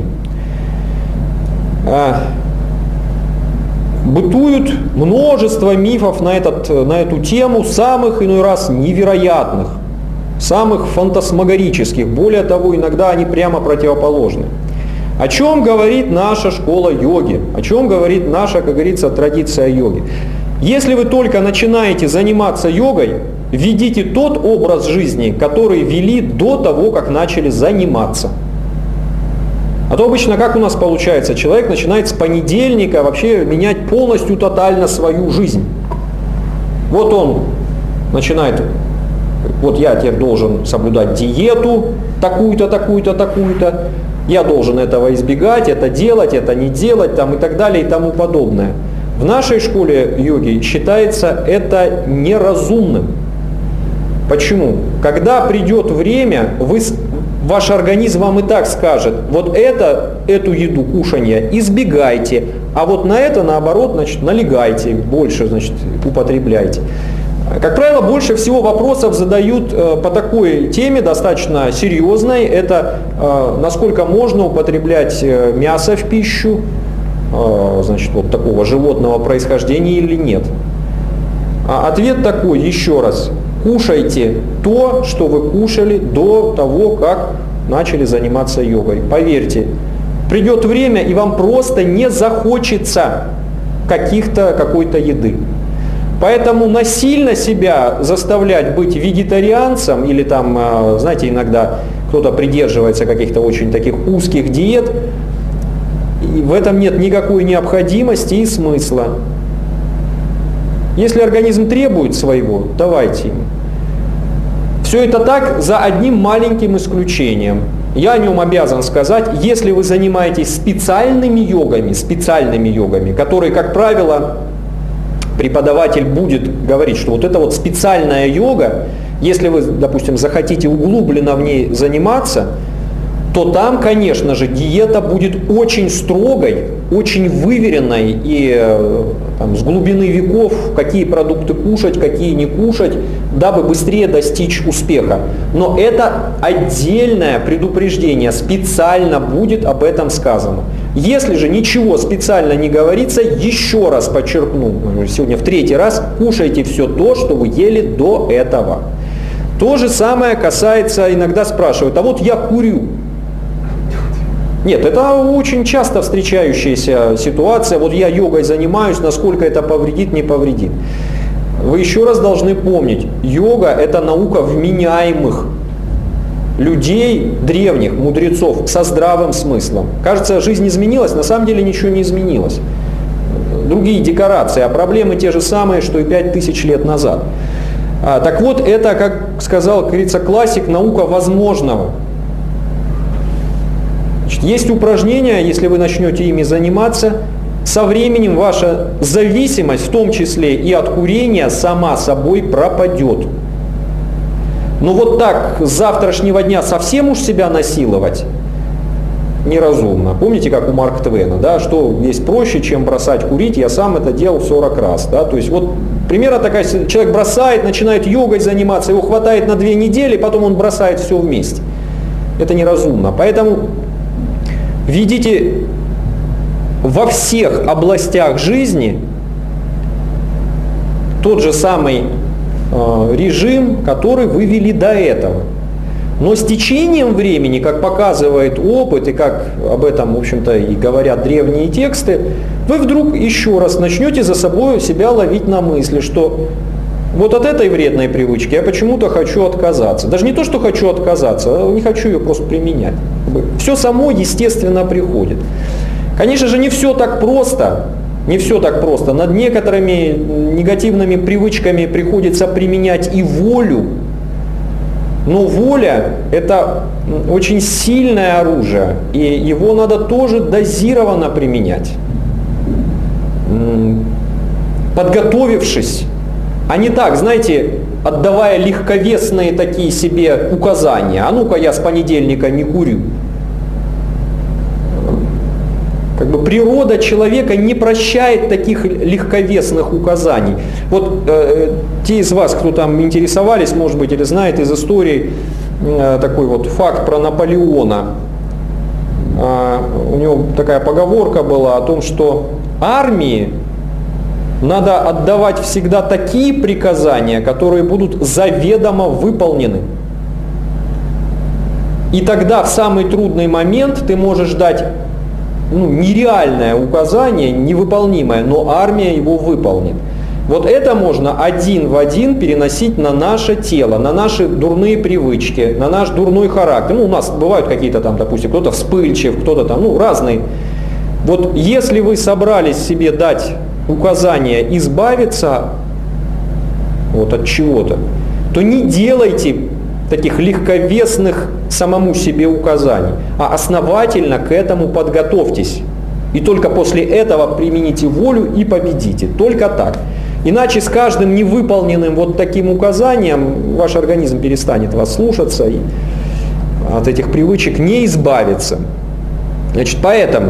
Бытует множество мифов на, этот, на эту тему, самых иной раз невероятных, самых фантасмагорических. Более того, иногда они прямо противоположны. О чем говорит наша школа йоги? О чем говорит наша, как говорится, традиция йоги? Если вы только начинаете заниматься йогой, ведите тот образ жизни, который вели до того, как начали заниматься. А то обычно как у нас получается? Человек начинает с понедельника вообще менять полностью, тотально свою жизнь. Вот он начинает, вот я теперь должен соблюдать диету, такую-то, такую-то, такую-то, я должен этого избегать, это делать, это не делать, там, и так далее, и тому подобное. В нашей школе йоги считается это неразумным. Почему? Когда придет время, вы, ваш организм вам и так скажет: вот это, эту еду, кушанье избегайте, а вот на это, наоборот, значит, налегайте, больше, значит, употребляйте. Как правило, больше всего вопросов задают э, по такой теме, достаточно серьезной. Это э, насколько можно употреблять э, мясо в пищу, э, значит, вот такого животного происхождения или нет. А ответ такой, еще раз: кушайте то, что вы кушали до того, как начали заниматься йогой. Поверьте, придет время, и вам просто не захочется каких-то, какой-то еды. Поэтому насильно себя заставлять быть вегетарианцем, или там, знаете, иногда кто-то придерживается каких-то очень таких узких диет, и в этом нет никакой необходимости и смысла. Если организм требует своего, давайте ему. Все это так, за одним маленьким исключением. Я о нем обязан сказать: если вы занимаетесь специальными йогами, специальными йогами, которые, как правило, преподаватель будет говорить, что вот это вот специальная йога, если вы, допустим, захотите углубленно в ней заниматься, то там, конечно же, диета будет очень строгой, очень выверенной и там, с глубины веков, какие продукты кушать, какие не кушать, дабы быстрее достичь успеха. Но это отдельное предупреждение, специально будет об этом сказано. Если же ничего специально не говорится, еще раз подчеркну, сегодня в третий раз, кушайте все то, что вы ели до этого. То же самое касается, иногда спрашивают, а вот я курю. Нет, это очень часто встречающаяся ситуация, вот я йогой занимаюсь, насколько это повредит, не повредит. Вы еще раз должны помнить, йога – это наука вменяемых людей, древних мудрецов, со здравым смыслом. Кажется, жизнь изменилась, на самом деле ничего не изменилось. Другие декорации, а проблемы те же самые, что и пять тысяч лет назад. А, так вот, это, как сказал, как говорится, классик, наука возможного. Значит, есть упражнения, если вы начнете ими заниматься, со временем ваша зависимость, в том числе и от курения, сама собой пропадет. Но вот так с завтрашнего дня совсем уж себя насиловать неразумно. Помните, как у Марка Твена, да, что есть проще, чем бросать курить, я сам это делал сорок раз. Да, то есть вот примерно такая, человек бросает, начинает йогой заниматься, его хватает на две недели, потом он бросает все вместе. Это неразумно. Поэтому ведите во всех областях жизни тот же самый э, режим, который вы вели до этого. Но с течением времени, как показывает опыт и как об этом, в общем-то, и говорят древние тексты, вы вдруг еще раз начнете за собой себя ловить на мысли, что вот от этой вредной привычки я почему-то хочу отказаться. Даже не то, что хочу отказаться, а не хочу ее просто применять. Все само естественно приходит. Конечно же, не все так просто, не все так просто. Над некоторыми негативными привычками приходится применять и волю. Но воля – это очень сильное оружие, и его надо тоже дозированно применять. Подготовившись, а не так, знаете, отдавая легковесные такие себе указания. А ну-ка я с понедельника не курю. Как бы природа человека не прощает таких легковесных указаний. Вот э, те из вас, кто там интересовались, может быть, или знает из истории э, такой вот факт про Наполеона. Э, у него такая поговорка была о том, что армии надо отдавать всегда такие приказания, которые будут заведомо выполнены. И тогда в самый трудный момент ты можешь дать ну, нереальное указание, невыполнимое, но армия его выполнит. Вот это можно один в один переносить на наше тело, на наши дурные привычки, на наш дурной характер. Ну, у нас бывают какие-то там, допустим, кто-то вспыльчив, кто-то там, ну, разные. Вот если вы собрались себе дать указание избавиться вот от чего-то, то не делайте таких легковесных самому себе указаний, а основательно к этому подготовьтесь. И только после этого примените волю и победите. Только так. Иначе с каждым невыполненным вот таким указанием ваш организм перестанет вас слушаться и от этих привычек не избавиться. Значит, поэтому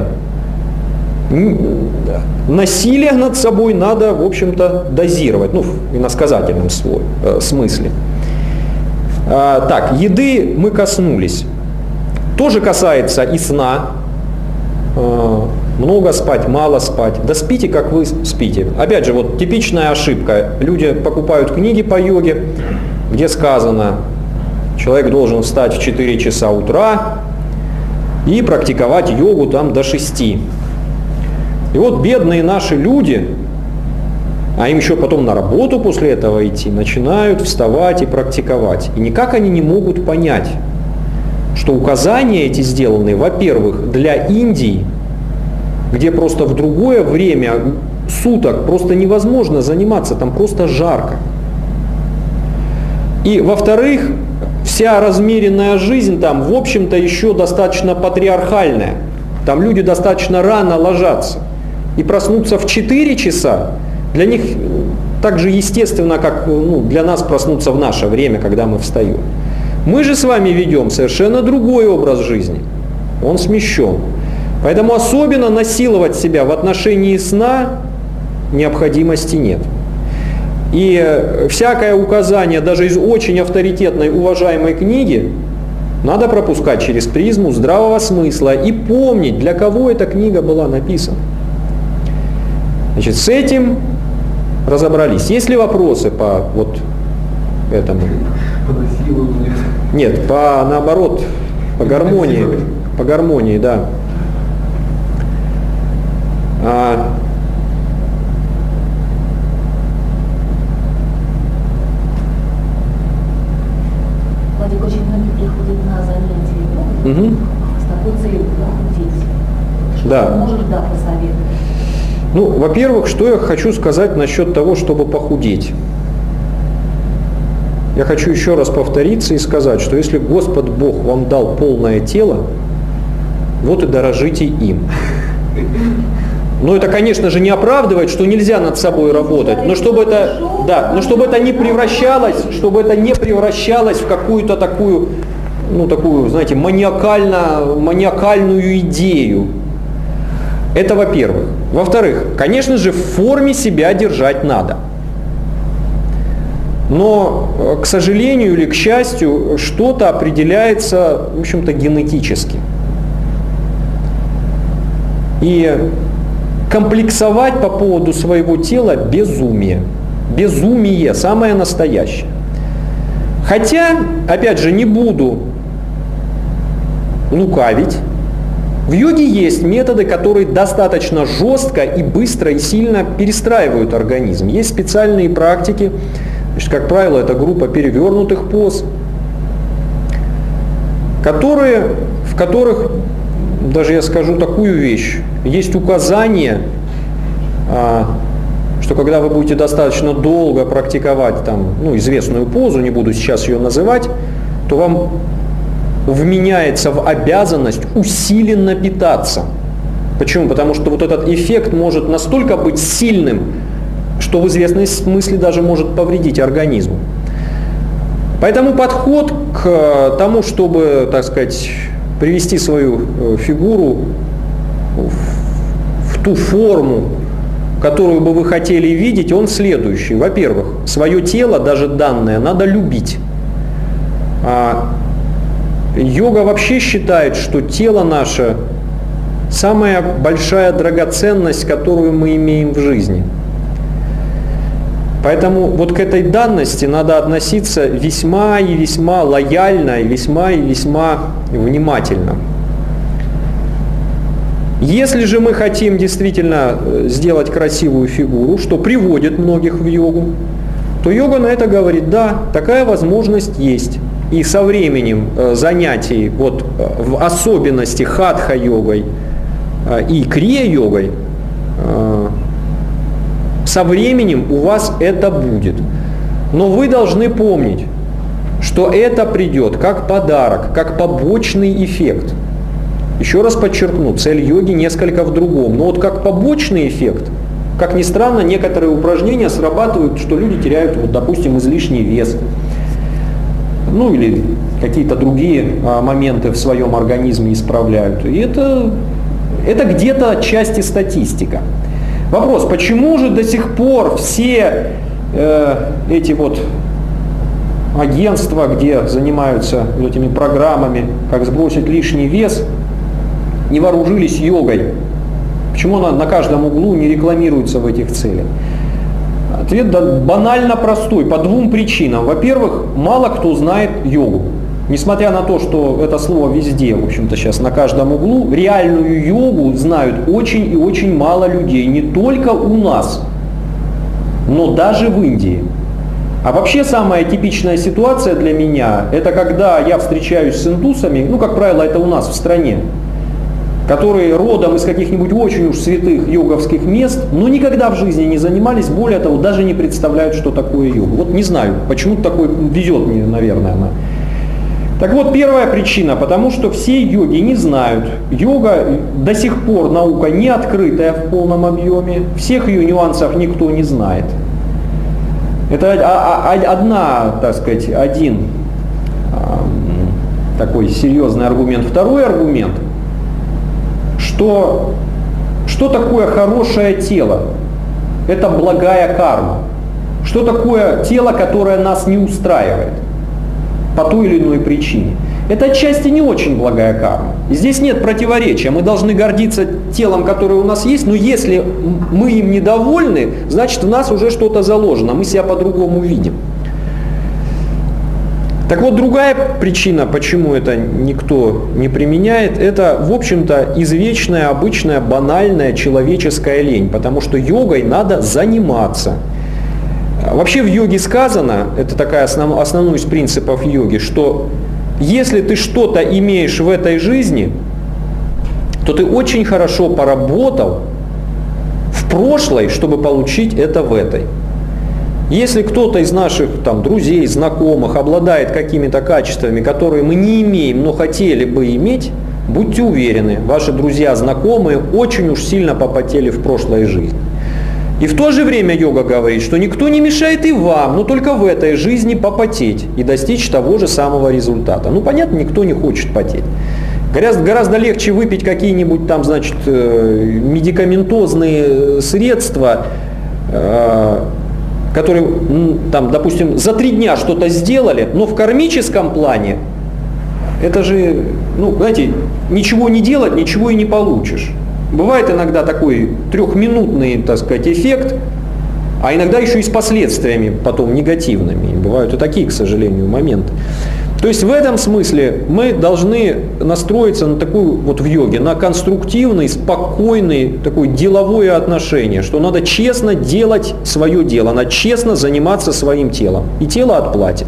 насилие над собой надо, в общем-то, дозировать, ну, в иносказательном свой, э, смысле. А, так, еды мы коснулись. Тоже касается и сна. А, много спать, мало спать. Да спите, как вы спите. Опять же, вот типичная ошибка. Люди покупают книги по йоге, где сказано, человек должен встать в четыре часа утра и практиковать йогу там до шести. И вот бедные наши люди, а им еще потом на работу после этого идти, начинают вставать и практиковать. И никак они не могут понять, что указания эти сделаны, во-первых, для Индии, где просто в другое время суток просто невозможно заниматься, там просто жарко. И, во-вторых, вся размеренная жизнь там, в общем-то, еще достаточно патриархальная. Там люди достаточно рано ложатся. И проснуться в четыре часа для них так же естественно, как ну, для нас проснуться в наше время, когда мы встаем. Мы же с вами ведем совершенно другой образ жизни. Он смещен. Поэтому особенно насиловать себя в отношении сна необходимости нет. И всякое указание, даже из очень авторитетной, уважаемой книги, надо пропускать через призму здравого смысла и помнить, для кого эта книга была написана. Значит, с этим разобрались. Есть ли вопросы по вот этому? Нет, по наоборот, по гармонии. По гармонии, да. А, Владик, очень многие приходят на занятия йогой угу. с такой целью похудеть. Что Да. может, да, посоветовать? Ну, во-первых, что я хочу сказать насчет того, чтобы похудеть. Я хочу еще раз повториться и сказать, что если Господь Бог вам дал полное тело, вот и дорожите им. Но это, конечно же, не оправдывает, что нельзя над собой работать, но чтобы это, да, но чтобы это не превращалось, чтобы это не превращалось в какую-то такую, ну, такую, знаете, маниакально, маниакальную идею. Это во-первых. Во-вторых, конечно же, в форме себя держать надо. Но, к сожалению или к счастью, что-то определяется, в общем-то, генетически. И комплексовать по поводу своего тела – безумие. Безумие, самое настоящее. Хотя, опять же, не буду лукавить. В йоге есть методы, которые достаточно жестко и быстро и сильно перестраивают организм. Есть специальные практики. Значит, как правило, это группа перевернутых поз, которые, в которых, даже я скажу такую вещь, есть указание, что когда вы будете достаточно долго практиковать там, ну, известную позу, не буду сейчас ее называть, то вам вменяется в обязанность усиленно питаться. Почему? Потому что вот этот эффект может настолько быть сильным, что в известной смысле даже может повредить организму. Поэтому подход к тому, чтобы, так сказать, привести свою фигуру в ту форму, которую бы вы хотели видеть, он следующий. Во-первых, свое тело, даже данное, надо любить. Йога вообще считает, что тело наше – самая большая драгоценность, которую мы имеем в жизни. Поэтому вот к этой данности надо относиться весьма и весьма лояльно, и весьма и весьма внимательно. Если же мы хотим действительно сделать красивую фигуру, что приводит многих в йогу, то йога на это говорит: да, такая возможность есть. И со временем занятий, вот, в особенности хатха-йогой и крия-йогой, со временем у вас это будет. Но вы должны помнить, что это придет как подарок, как побочный эффект. Еще раз подчеркну, цель йоги несколько в другом. Но вот как побочный эффект, как ни странно, некоторые упражнения срабатывают, что люди теряют, вот, допустим, излишний вес. Ну или какие-то другие а, моменты в своем организме исправляют. И это, это где-то отчасти статистика. Вопрос, почему же до сих пор все э, эти вот агентства, где занимаются этими программами, как сбросить лишний вес, не вооружились йогой? Почему она на каждом углу не рекламируется в этих целях? Ответ банально простой, по двум причинам. Во-первых, мало кто знает йогу. Несмотря на то, что это слово везде, в общем-то, сейчас на каждом углу, реальную йогу знают очень и очень мало людей. Не только у нас, но даже в Индии. А вообще самая типичная ситуация для меня, это когда я встречаюсь с индусами, ну, как правило, это у нас в стране, которые родом из каких-нибудь очень уж святых йоговских мест, но никогда в жизни не занимались, более того, даже не представляют, что такое йога. Вот не знаю, почему такое везет мне, наверное, она. Так вот, первая причина, потому что все йоги не знают. Йога до сих пор наука не открытая в полном объеме, всех ее нюансов никто не знает. Это одна, так сказать, один такой серьезный аргумент. Второй аргумент, что, что такое хорошее тело? Это благая карма. Что такое тело, которое нас не устраивает по той или иной причине? это отчасти не очень благая карма. И здесь нет противоречия. Мы должны гордиться телом, которое у нас есть, но если мы им недовольны, значит в нас уже что-то заложено, мы себя по-другому видим. Так вот, другая причина, почему это никто не применяет, это, в общем-то, извечная, обычная, банальная человеческая лень, потому что йогой надо заниматься. Вообще в йоге сказано, это такая основ, основной из принципов йоги, что если ты что-то имеешь в этой жизни, то ты очень хорошо поработал в прошлой, чтобы получить это в этой. Если кто-то из наших там, друзей, знакомых обладает какими-то качествами, которые мы не имеем, но хотели бы иметь, будьте уверены, ваши друзья, знакомые очень уж сильно попотели в прошлой жизни. И в то же время йога говорит, что никто не мешает и вам, но только в этой жизни попотеть и достичь того же самого результата. Ну, понятно, никто не хочет потеть. Гораздо, гораздо легче выпить какие-нибудь там, значит, медикаментозные средства, которые, там, допустим, за три дня что-то сделали, но в кармическом плане это же, ну, знаете, ничего не делать, ничего и не получишь. Бывает иногда такой трехминутный, так сказать, эффект, а иногда еще и с последствиями потом негативными. Бывают и такие, к сожалению, моменты. То есть в этом смысле мы должны настроиться на такую, вот в йоге, на конструктивный, спокойный, такое деловое отношение, что надо честно делать свое дело, надо честно заниматься своим телом, и тело отплатит.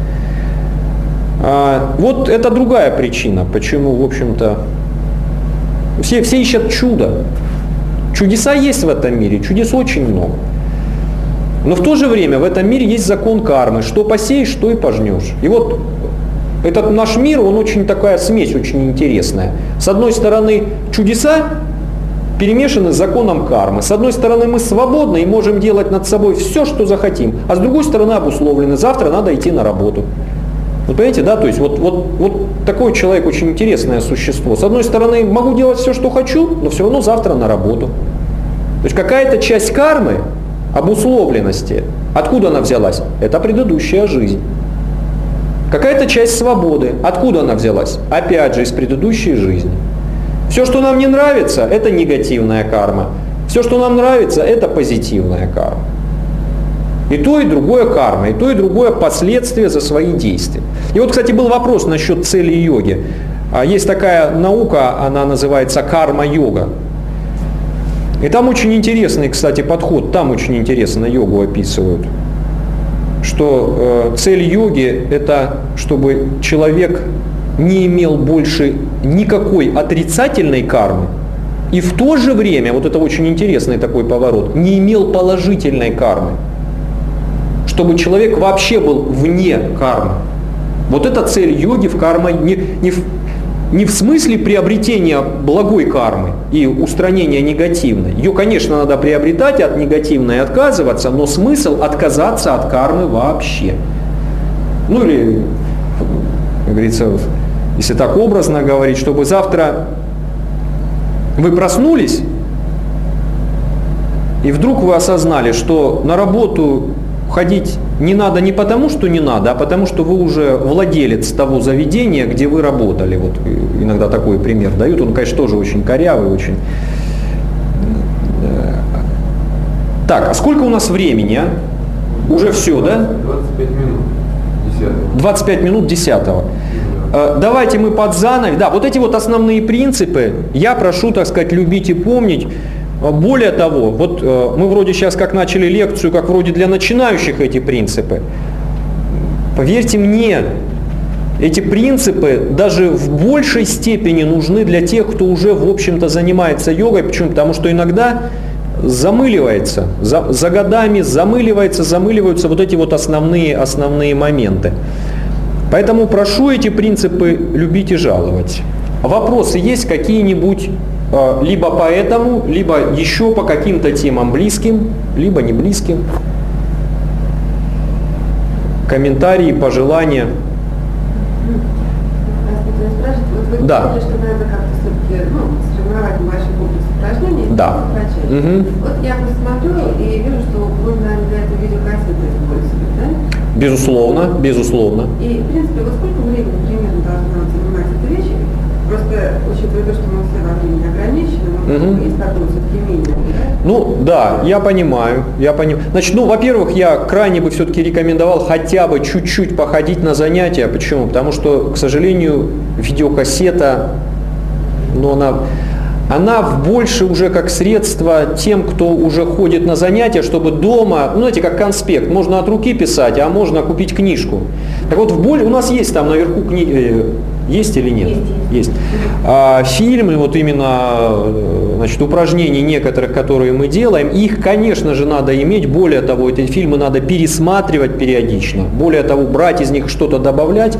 А, вот это другая причина, почему, в общем-то, все, все ищут чудо. Чудеса есть в этом мире, чудес очень много. Но в то же время в этом мире есть закон кармы, что посеешь, что и пожнешь. И вот этот наш мир, он очень такая смесь, очень интересная. С одной стороны, чудеса перемешаны с законом кармы. С одной стороны, мы свободны и можем делать над собой все, что захотим. А с другой стороны, обусловлены. Завтра надо идти на работу. Вы понимаете, да? То есть вот, вот, вот такой человек очень интересное существо. С одной стороны, могу делать все, что хочу, но все равно завтра на работу. То есть какая-то часть кармы, обусловленности, откуда она взялась? Это предыдущая жизнь. Какая-то часть свободы. Откуда она взялась? Опять же, из предыдущей жизни. Все, что нам не нравится, это негативная карма. Все, что нам нравится, это позитивная карма. И то, и другое карма, и то, и другое последствия за свои действия. И вот, кстати, был вопрос насчет цели йоги. Есть такая наука, она называется карма-йога. И там очень интересный, кстати, подход, там очень интересно йогу описывают. Что э, цель йоги – это чтобы человек не имел больше никакой отрицательной кармы, и в то же время, вот это очень интересный такой поворот, не имел положительной кармы. Чтобы человек вообще был вне кармы. Вот это цель йоги в карме, не, не, в, не в смысле приобретения благой кармы и устранения негативной. Ее, конечно, надо приобретать, от негативной отказываться, но смысл отказаться от кармы вообще. Ну или, как говорится, если так образно говорить, чтобы завтра вы проснулись, и вдруг вы осознали, что на работу ходить не надо не потому, что не надо, а потому, что вы уже владелец того заведения, где вы работали. Вот иногда такой пример дают. Он, конечно, тоже очень корявый, очень. Так, а сколько у нас времени, а? Уже все, да? двадцать пять минут десятого. двадцать пять минут десятого. Давайте мы под занавес. Да, вот эти вот основные принципы я прошу, так сказать, любить и помнить. Более того, вот э, мы вроде сейчас как начали лекцию, как вроде для начинающих эти принципы. Поверьте мне, эти принципы даже в большей степени нужны для тех, кто уже, в общем-то, занимается йогой. Почему? Потому что иногда замыливается, за, за годами замыливается, замыливаются вот эти вот основные, основные моменты. Поэтому прошу эти принципы любить и жаловать. Вопросы есть какие-нибудь? Либо по этому, либо еще по каким-то темам близким, либо не близким. Комментарии, пожелания. Вот вы да. говорили, что надо как-то все-таки ну, сформировать небольшой комплекс упражнений. Да. Угу. Вот я посмотрю и вижу, что вы, наверное, для этого видеокассеты используете, да? Безусловно, безусловно. И, в принципе, вот сколько времени примерно должно учитывая то, что мы все во времени ограничены, может, Мгм. есть такой все-таки минимум, да? Ну да, я понимаю, я понимаю. Значит, ну, во-первых, я крайне бы все-таки рекомендовал хотя бы чуть-чуть походить на занятия. Почему? Потому что, к сожалению, видеокассета, ну, она, она больше уже как средство тем, кто уже ходит на занятия, чтобы дома, ну, знаете, как конспект, можно от руки писать, а можно купить книжку. Так вот, в боль, у нас есть там наверху книги, есть или нет? Есть, Есть. А, фильмы, вот именно, э, значит, упражнений некоторых, которые мы делаем, их, конечно же, надо иметь. Более того, эти фильмы надо пересматривать периодично. Более того, брать из них что-то добавлять.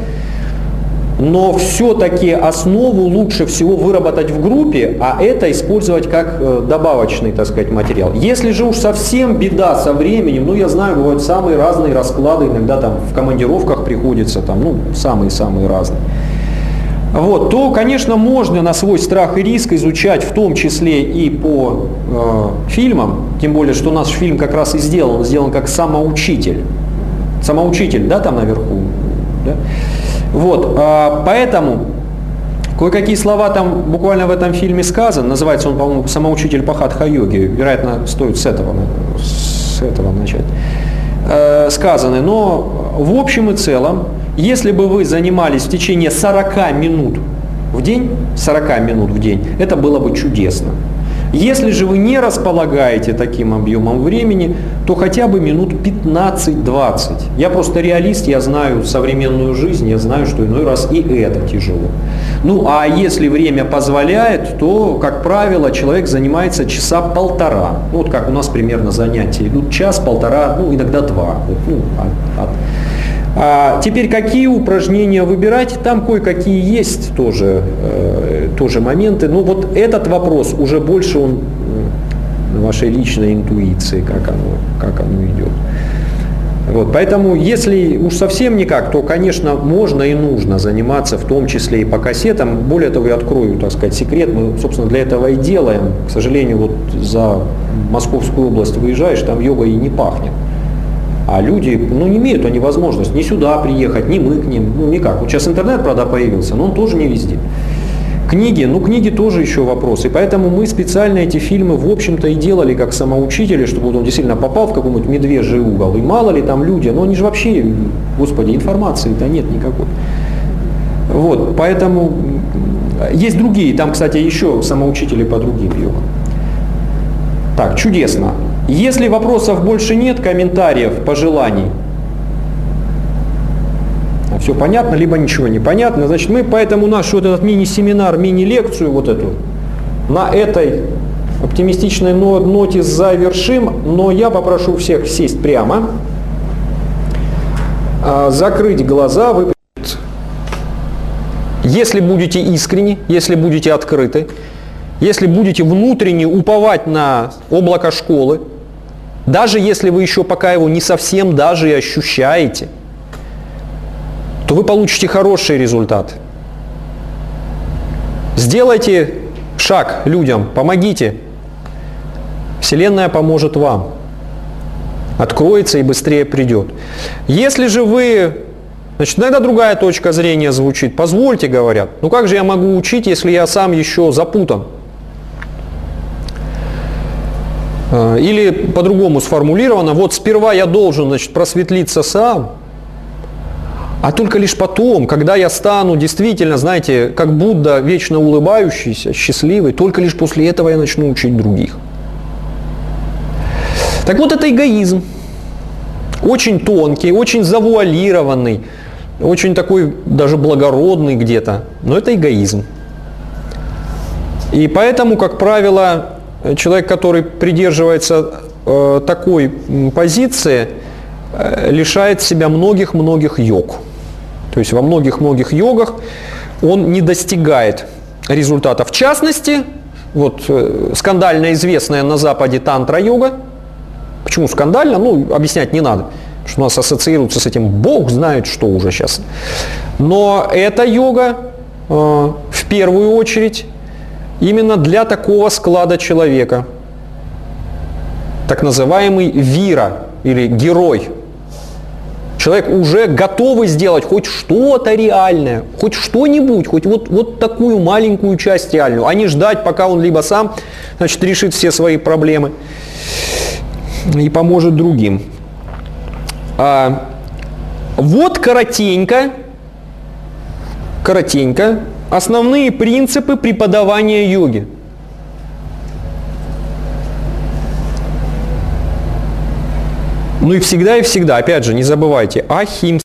Но все-таки основу лучше всего выработать в группе, а это использовать как э, добавочный, так сказать, материал. Если же уж совсем беда со временем, ну, я знаю, бывают самые разные расклады, иногда там в командировках приходится, там, ну, самые-самые разные. Вот, то, конечно, можно на свой страх и риск изучать, в том числе и по э, фильмам, тем более, что наш фильм как раз и сделан, он сделан как самоучитель. Самоучитель, да, там наверху? Да? Вот, э, поэтому кое-какие слова там буквально в этом фильме сказаны, называется он, по-моему, «Самоучитель по хатха-йоге», вероятно, стоит с этого, с этого начать, э, сказаны, но в общем и целом, если бы вы занимались в течение сорока минут в день, сорока минут в день, это было бы чудесно. Если же вы не располагаете таким объемом времени, то хотя бы минут пятнадцать-двадцать. Я просто реалист, я знаю современную жизнь, я знаю, что иной раз и это тяжело. Ну а если время позволяет, то, как правило, человек занимается часа полтора. Ну, вот как у нас примерно занятия идут, час, полтора, ну иногда два. Вот, ну, от, от. А теперь какие упражнения выбирать? Там кое-какие есть тоже, э, тоже моменты. Но вот этот вопрос уже больше он э, вашей личной интуиции, как оно, как оно идет. Вот, поэтому, если уж совсем никак, то, конечно, можно и нужно заниматься, в том числе и по кассетам. Более того, я открою, так сказать, секрет. Мы, собственно, для этого и делаем. К сожалению, вот за Московскую область выезжаешь, там йога и не пахнет. А люди, ну, не имеют они возможность ни сюда приехать, ни мы к ним, ну, никак. Вот сейчас интернет, правда, появился, но он тоже не везде. Книги, ну, книги тоже еще вопрос. И поэтому мы специально эти фильмы, в общем-то, и делали как самоучители, чтобы он действительно попал в какой-нибудь медвежий угол. И мало ли там люди, но они же вообще, господи, информации-то нет никакой. Вот, поэтому есть другие, там, кстати, еще самоучители по другим йогам. Так, чудесно. Если вопросов больше нет, комментариев, пожеланий, все понятно, либо ничего не понятно, значит, мы поэтому наш вот этот мини-семинар, мини-лекцию вот эту на этой оптимистичной ноте завершим, но я попрошу всех сесть прямо, закрыть глаза, вы, если будете искренни, если будете открыты, если будете внутренне уповать на облако школы, даже если вы еще пока его не совсем даже и ощущаете, то вы получите хорошие результаты. Сделайте шаг людям, помогите. Вселенная поможет вам. Откроется и быстрее придет. Если же вы... Значит, иногда другая точка зрения звучит. Позвольте, говорят, ну как же я могу учить, если я сам еще запутан? Или по-другому сформулировано, вот сперва я должен, значит, просветлиться сам, а только лишь потом, когда я стану действительно, знаете, как Будда, вечно улыбающийся, счастливый, только лишь после этого я начну учить других. Так вот, это эгоизм. Очень тонкий, очень завуалированный, очень такой даже благородный где-то, но это эгоизм. И поэтому, как правило, человек, который придерживается э, такой позиции, э, лишает себя многих-многих йог. То есть во многих-многих йогах он не достигает результата. В частности, вот э, скандально известная на Западе тантра-йога. Почему скандально? Ну, объяснять не надо, потому что у нас ассоциируется с этим Бог знает что уже сейчас. Но эта йога э, в первую очередь именно для такого склада человека, так называемый вира или герой. Человек уже готовый сделать хоть что-то реальное, хоть что-нибудь, хоть вот, вот такую маленькую часть реальную, а не ждать, пока он либо сам, значит, решит все свои проблемы и поможет другим. А, вот коротенько, коротенько основные принципы преподавания йоги. Ну и всегда и всегда, опять же, не забывайте, ахимса.